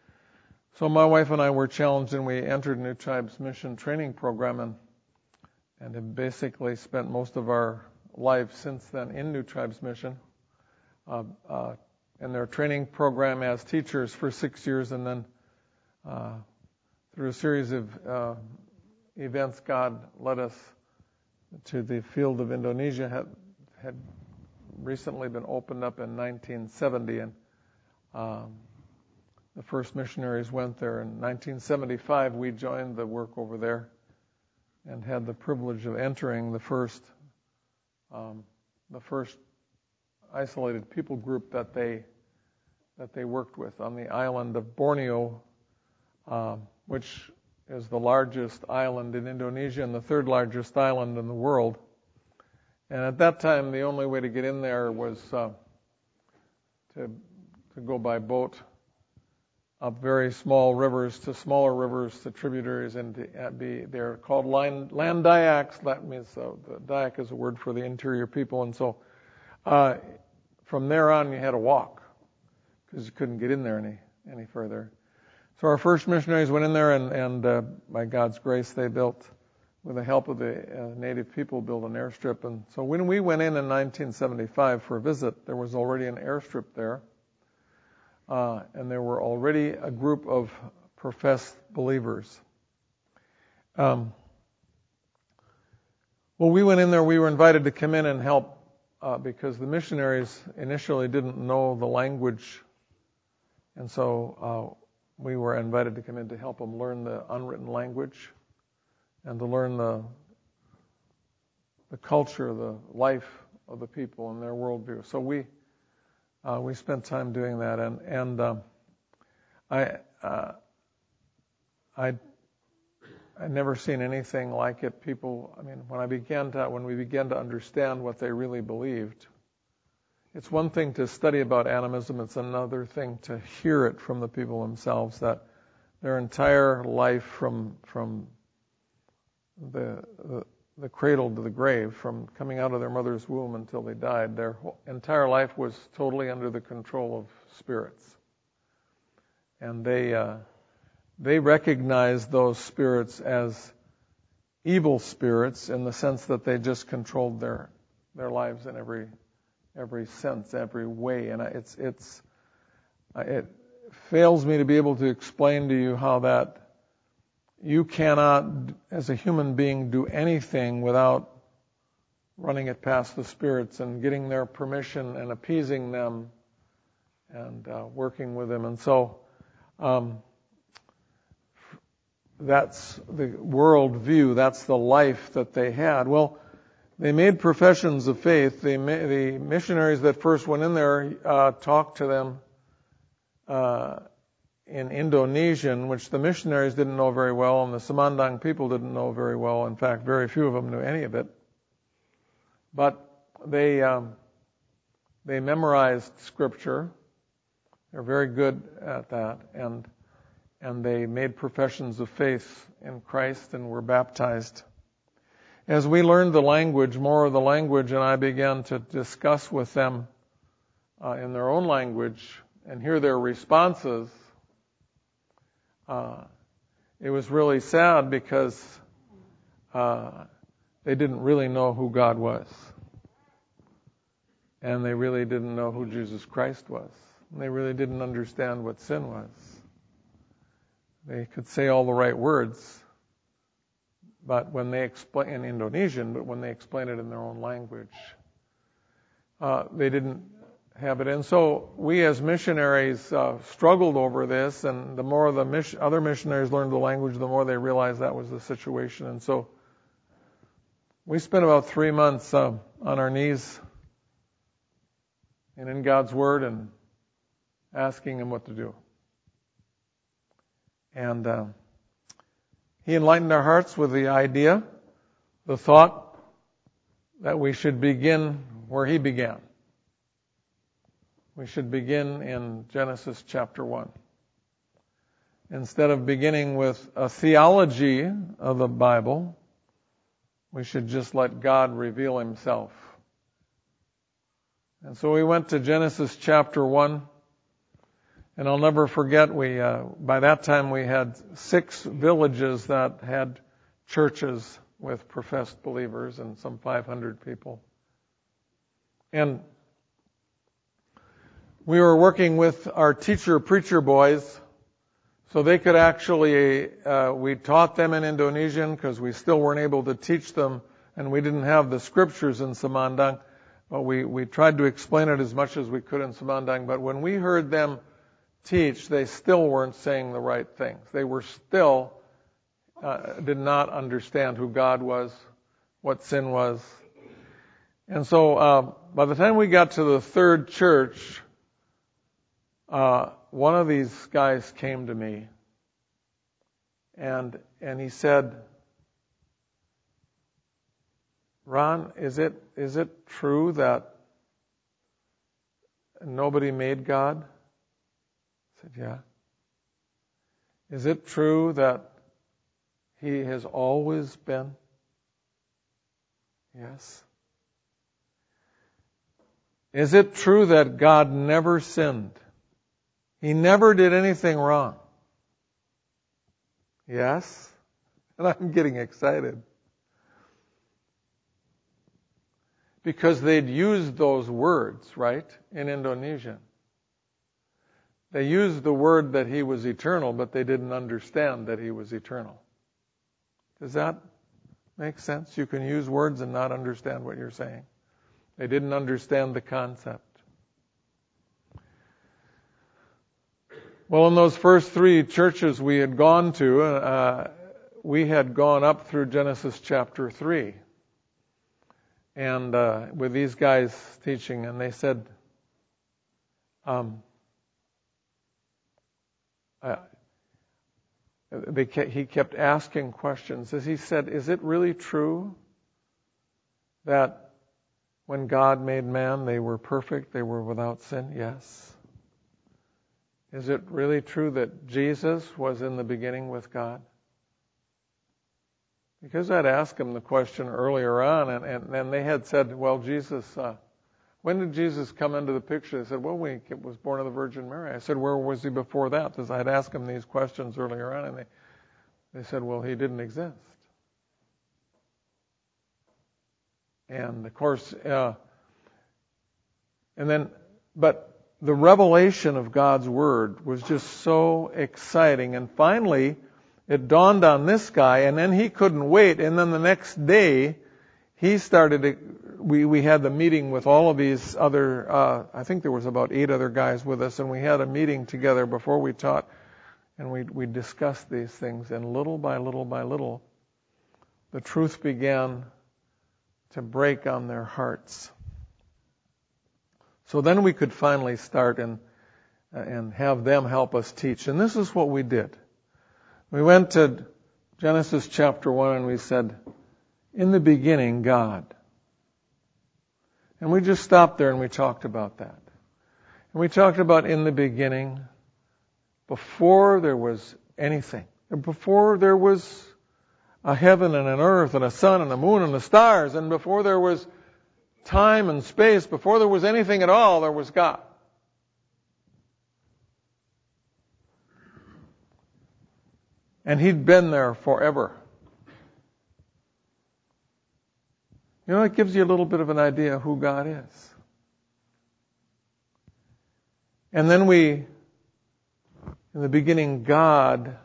Speaker 2: So my wife and I were challenged, and we entered New Tribes Mission training program, and and have basically spent most of our life since then in New Tribes Mission, uh, uh, in their training program as teachers for six years, and then uh, through a series of uh, events, God led us to the field of Indonesia. Had, had recently been opened up in nineteen seventy, and um, the first missionaries went there. In nineteen seventy-five, we joined the work over there and had the privilege of entering the first um, the first isolated people group that they that they worked with on the island of Borneo, uh, which is the largest island in Indonesia and the third largest island in the world. And at that time, the only way to get in there was uh, to to go by boat up very small rivers to smaller rivers to tributaries, and to be they're called land, land dayaks. That means uh, the dayak is a word for the interior people, and so uh, from there on you had to walk because you couldn't get in there any any further. So our first missionaries went in there, and, and uh, by God's grace, they built, with the help of the uh, native people, built an airstrip. And so when we went in in nineteen seventy-five for a visit, there was already an airstrip there. Uh, and there were already a group of professed believers. Um, well, we went in there, we were invited to come in and help uh, because the missionaries initially didn't know the language. And so uh, we were invited to come in to help them learn the unwritten language and to learn the the culture, the life of the people and their worldview. So we Uh, we spent time doing that, and and um, I uh, I I never seen anything like it. People, I mean, when I began to when we began to understand what they really believed, it's one thing to study about animism; it's another thing to hear it from the people themselves. That their entire life, from from the, the the cradle to the grave, from coming out of their mother's womb until they died, their whole, entire life was totally under the control of spirits. And they uh, they recognized those spirits as evil spirits in the sense that they just controlled their their lives in every every sense, every way. And it's it's it fails me to be able to explain to you how that. You cannot, as a human being, do anything without running it past the spirits and getting their permission and appeasing them and uh, working with them. And so um, that's the world view. That's the life that they had. Well, they made professions of faith. They ma- the missionaries that first went in there uh, talked to them uh in Indonesian, which the missionaries didn't know very well, and the Semandang people didn't know very well. In fact, very few of them knew any of it. But they um, they memorized Scripture. They're very good at that, and and they made professions of faith in Christ and were baptized. As we learned the language, more of the language, and I began to discuss with them uh, in their own language and hear their responses, Uh, it was really sad because uh, they didn't really know who God was. And they really didn't know who Jesus Christ was. And they really didn't understand what sin was. They could say all the right words, but when they explain in Indonesian, but when they explain it in their own language, uh, they didn't have it. And so we as missionaries uh, struggled over this, and the more the mission, other missionaries learned the language, the more they realized that was the situation. And so we spent about three months uh, on our knees and in God's Word and asking Him what to do. And uh, He enlightened our hearts with the idea, the thought, that we should begin where He began. We should begin in Genesis chapter one. Instead of beginning with a theology of the Bible, we should just let God reveal Himself. And so we went to Genesis chapter one, and I'll never forget, we uh, by that time we had six villages that had churches with professed believers and some five hundred people. And we were working with our teacher preacher boys, so they could actually, uh, we taught them in Indonesian because we still weren't able to teach them, and we didn't have the scriptures in Semandang, but we, we tried to explain it as much as we could in Semandang. But when we heard them teach, they still weren't saying the right things. They were still, uh, did not understand who God was, what sin was. And so uh, by the time we got to the third church, Uh, one of these guys came to me, and and he said, "Ron, is it is it true that nobody made God?" I said, "Yeah." "Is it true that He has always been?" "Yes." "Is it true that God never sinned? He never did anything wrong?" "Yes." And I'm getting excited. Because they'd used those words, right, in Indonesian. They used the word that He was eternal, but they didn't understand that He was eternal. Does that make sense? You can use words and not understand what you're saying. They didn't understand the concept. Well, in those first three churches we had gone to, uh, we had gone up through Genesis chapter three. And uh, with these guys teaching, and they said, um, uh, they kept, he kept asking questions. As he said, "Is it really true that when God made man, they were perfect, they were without sin?" "Yes." "Is it really true that Jesus was in the beginning with God?" Because I'd asked them the question earlier on, and, and, and they had said, "Well, Jesus, uh, when did Jesus come into the picture?" They said, "Well, when he was born of the Virgin Mary." I said, "Where was He before that?" Because I'd asked them these questions earlier on, and they, they said, "Well, He didn't exist." And of course, uh, and then, but the revelation of God's Word was just so exciting. And finally, it dawned on this guy, and then he couldn't wait. And then the next day, he started to, we, we had the meeting with all of these other, uh, I think there was about eight other guys with us, and we had a meeting together before we taught, and we, we discussed these things. And little by little by little, the truth began to break on their hearts. So then we could finally start and and have them help us teach. And this is what we did. We went to Genesis chapter one and we said, "In the beginning, God." And we just stopped there and we talked about that. And we talked about in the beginning, before there was anything, before there was a heaven and an earth and a sun and a moon and the stars, and before there was time and space, before there was anything at all, there was God. And He'd been there forever. You know, it gives you a little bit of an idea of who God is. And then we, in the beginning, God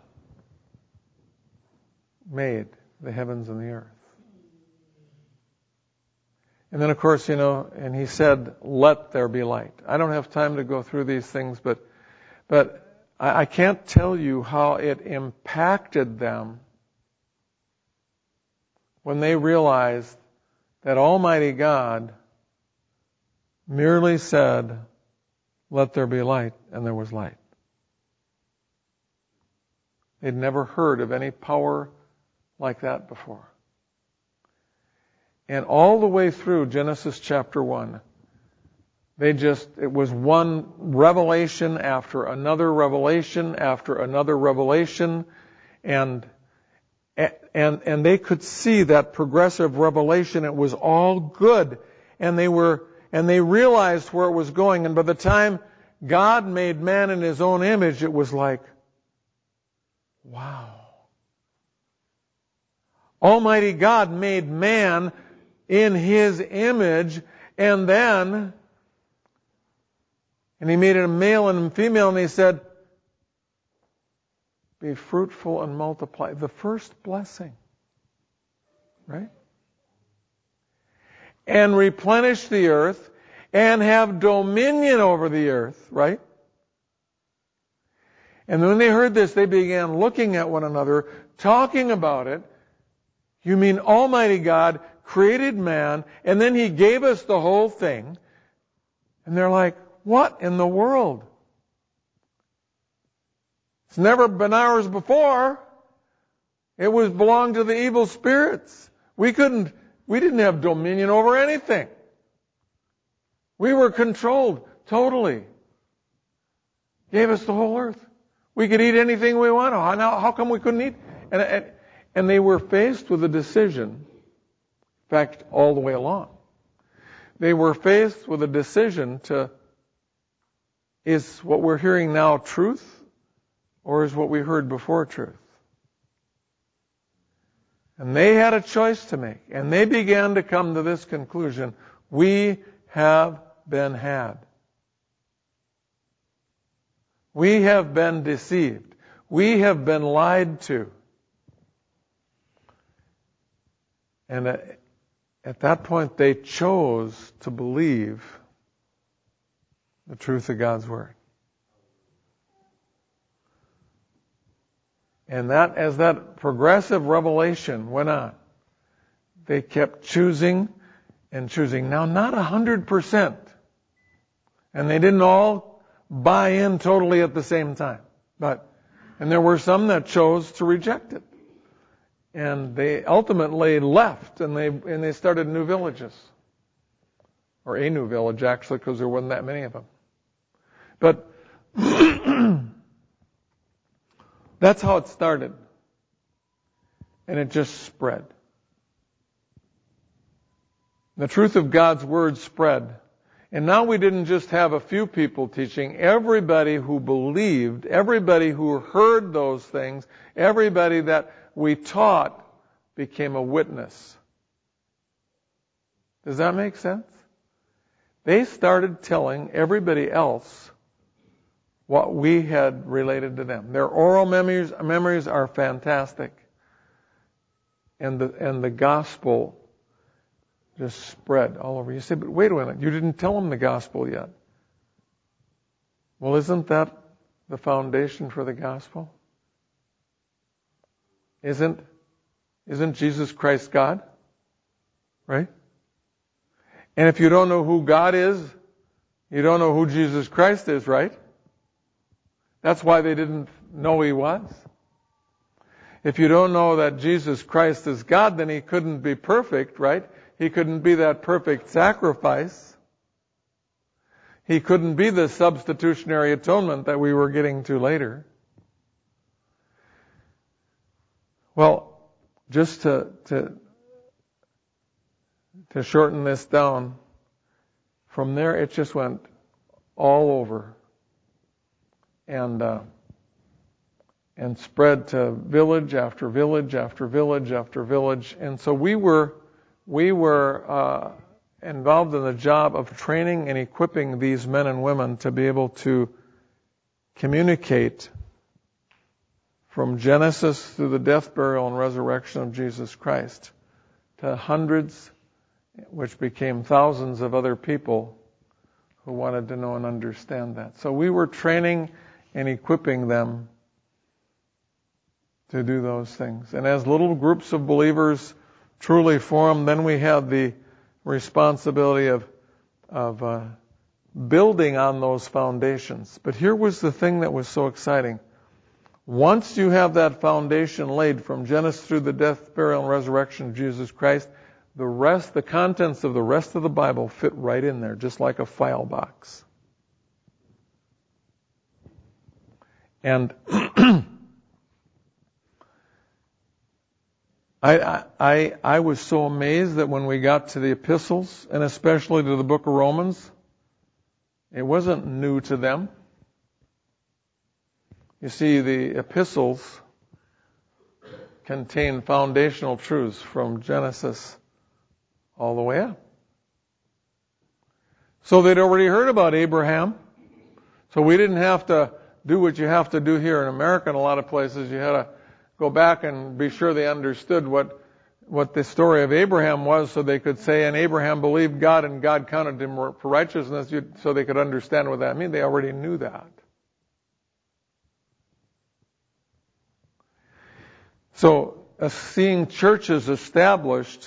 Speaker 2: made the heavens and the earth. And then, of course, you know, and He said, let there be light. I don't have time to go through these things, but, but I, I can't tell you how it impacted them when they realized that Almighty God merely said, let there be light, and there was light. They'd never heard of any power like that before. And all the way through Genesis chapter one, they just, it was one revelation after another revelation after another revelation, and and and they could see that progressive revelation. It was all good, and they were and they realized where it was going. And by the time God made man in His own image, it was like, wow. Almighty God made man in His image, and then, and He made it a male and a female, and He said, be fruitful and multiply. The first blessing. Right? And replenish the earth, and have dominion over the earth. Right? And when they heard this, they began looking at one another, talking about it. You mean Almighty God created man, and then He gave us the whole thing? And they're like, what in the world? It's never been ours before. It was belonged to the evil spirits. We couldn't, we didn't have dominion over anything. We were controlled totally. Gave us the whole earth. We could eat anything we wanted. How, how come we couldn't eat? And, and, and they were faced with a decision. In fact, all the way along. They were faced with a decision to, is what we're hearing now truth, or is what we heard before truth? And they had a choice to make. And they began to come to this conclusion. We have been had. We have been deceived. We have been lied to. And at, at that point, they chose to believe the truth of God's Word. And that, as that progressive revelation went on, they kept choosing and choosing. Now, not a hundred percent. And they didn't all buy in totally at the same time. But, and there were some that chose to reject it. And they ultimately left, and they, and they started new villages. Or a new village, actually, because there wasn't that many of them. But, that's how it started. And it just spread. The truth of God's Word spread. And now we didn't just have a few people teaching. Everybody who believed, everybody who heard those things, everybody that we taught became a witness. Does that make sense? They started telling everybody else what we had related to them. Their oral memories, memories are fantastic. And the, and the gospel just spread all over. You say, but wait a minute, you didn't tell them the gospel yet. Well, isn't that the foundation for the gospel? Isn't, isn't Jesus Christ God? Right? And if you don't know who God is, you don't know who Jesus Christ is, right? That's why they didn't know He was. If you don't know that Jesus Christ is God, then He couldn't be perfect, right? He couldn't be that perfect sacrifice. He couldn't be the substitutionary atonement that we were getting to later. Well, just to, to, to shorten this down, from there it just went all over. And uh, and spread to village after village after village after village. And so we were we were uh, involved in the job of training and equipping these men and women to be able to communicate from Genesis through the death, burial, and resurrection of Jesus Christ to hundreds, which became thousands of other people who wanted to know and understand that. So we were training and equipping them to do those things. And as little groups of believers truly formed, then we had the responsibility of, of uh, building on those foundations. But here was the thing that was so exciting. Once you have that foundation laid from Genesis through the death, burial, and resurrection of Jesus Christ, the rest, the contents of the rest of the Bible fit right in there, just like a file box. And I, I, I was so amazed that when we got to the epistles, and especially to the book of Romans, it wasn't new to them. You see, the epistles contain foundational truths from Genesis all the way up. So they'd already heard about Abraham. So we didn't have to do what you have to do here in America in a lot of places. You had to go back and be sure they understood what what the story of Abraham was, so they could say, and Abraham believed God and God counted him for righteousness, so they could understand what that meant. They already knew that. So uh, seeing churches established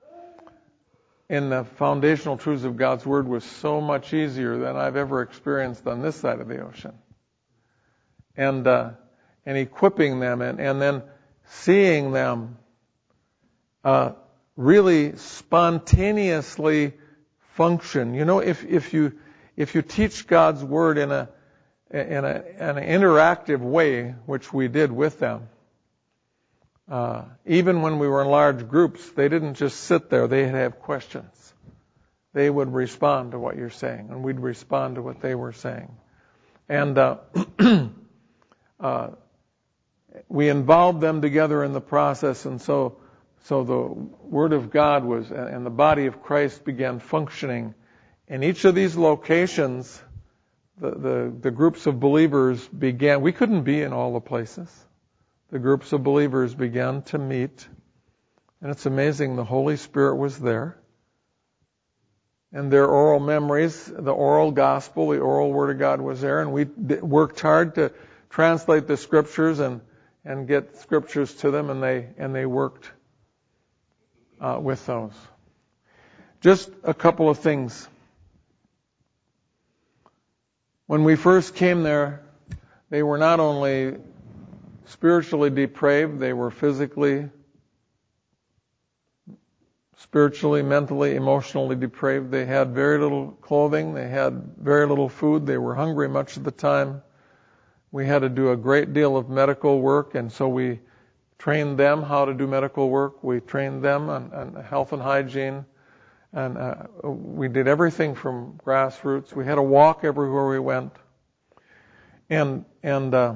Speaker 2: in the foundational truths of God's Word was so much easier than I've ever experienced on this side of the ocean. And uh, and equipping them and, and then seeing them uh, really spontaneously function. You know, if if you if you teach God's Word in a in a an interactive way, which we did with them, uh, even when we were in large groups, they didn't just sit there; they'd have questions. They would respond to what you're saying, and we'd respond to what they were saying, and uh, uh, we involved them together in the process, and so so the Word of God was, and the body of Christ began functioning. In each of these locations, the, the, the groups of believers began, we couldn't be in all the places. The groups of believers began to meet, and it's amazing, the Holy Spirit was there. And their oral memories, the oral gospel, the oral Word of God was there, and we worked hard to translate the Scriptures and and get Scriptures to them, and they and they worked uh, with those. Just a couple of things. When we first came there, they were not only spiritually depraved, they were physically, spiritually, mentally, emotionally depraved. They had very little clothing, they had very little food, they were hungry much of the time. We had to do a great deal of medical work, and so we trained them how to do medical work. We trained them on, on health and hygiene, and uh, we did everything from grassroots. We had to walk everywhere we went, and and uh,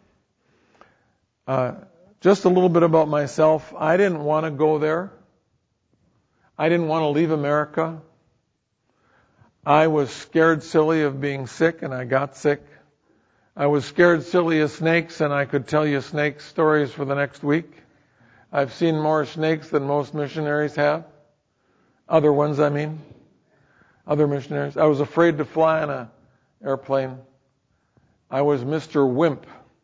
Speaker 2: uh, just a little bit about myself. I didn't want to go there. I didn't want to leave America. I was scared silly of being sick, and I got sick. I was scared silly of snakes, and I could tell you snake stories for the next week. I've seen more snakes than most missionaries have. Other ones, I mean. Other missionaries. I was afraid to fly on an airplane. I was Mister Wimp.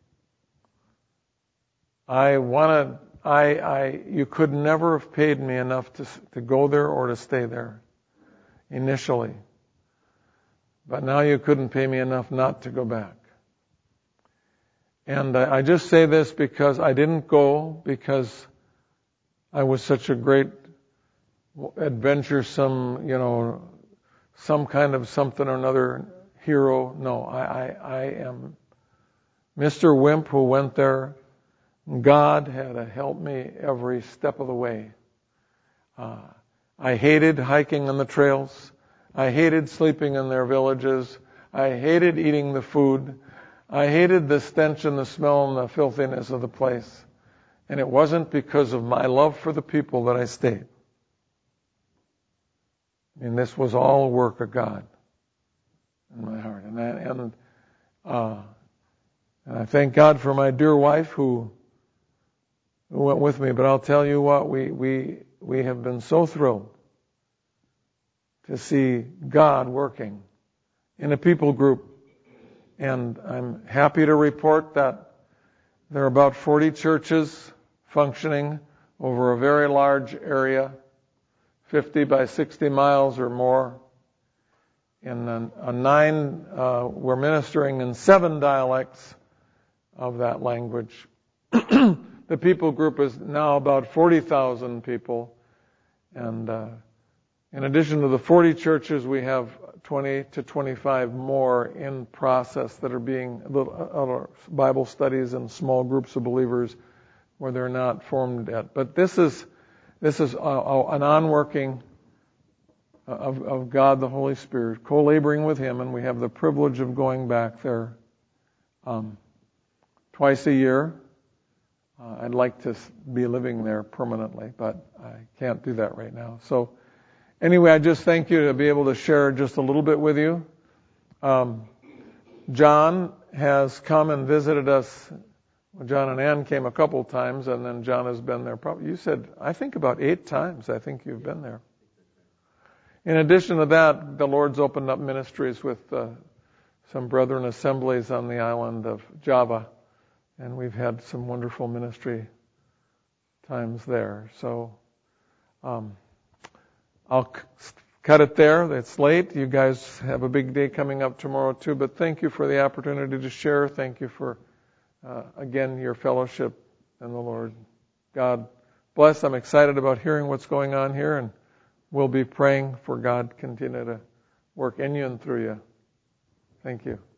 Speaker 2: I wanted, I, I, you could never have paid me enough to, to go there or to stay there initially. But now you couldn't pay me enough not to go back. And I just say this because I didn't go because I was such a great adventuresome, you know, some kind of something or another hero. No, I, I, I am Mister Wimp who went there. God had to help me every step of the way. Uh, I hated hiking on the trails. I hated sleeping in their villages. I hated eating the food. I hated the stench and the smell and the filthiness of the place. And it wasn't because of my love for the people that I stayed. I mean, this was all work of God in my heart. And, I, and uh, And I thank God for my dear wife who, who went with me. But I'll tell you what, we, we, we have been so thrilled to see God working in a people group. And I'm happy to report that there are about forty churches functioning over a very large area, fifty by sixty miles or more. In a, a nine, uh, we're ministering in seven dialects of that language. The people group is now about forty thousand people. And uh, in addition to the forty churches, we have twenty to twenty-five more in process that are being little, uh, Bible studies and small groups of believers where they're not formed yet. But this is this is a, a, an onworking of, of God the Holy Spirit, co-laboring with Him, and we have the privilege of going back there um, twice a year. Uh, I'd like to be living there permanently, but I can't do that right now. So anyway, I just thank you to be able to share just a little bit with you. Um, John has come and visited us. John and Ann came a couple times, and then John has been there. Probably, you said, I think about eight times. I think you've been there. In addition to that, the Lord's opened up ministries with uh, some brethren assemblies on the island of Java, and we've had some wonderful ministry times there. So um, I'll c- cut it there. It's late. You guys have a big day coming up tomorrow too, but thank you for the opportunity to share. Thank you for, uh, again, your fellowship in the Lord. God bless. I'm excited about hearing what's going on here, and we'll be praying for God to continue to work in you and through you. Thank you.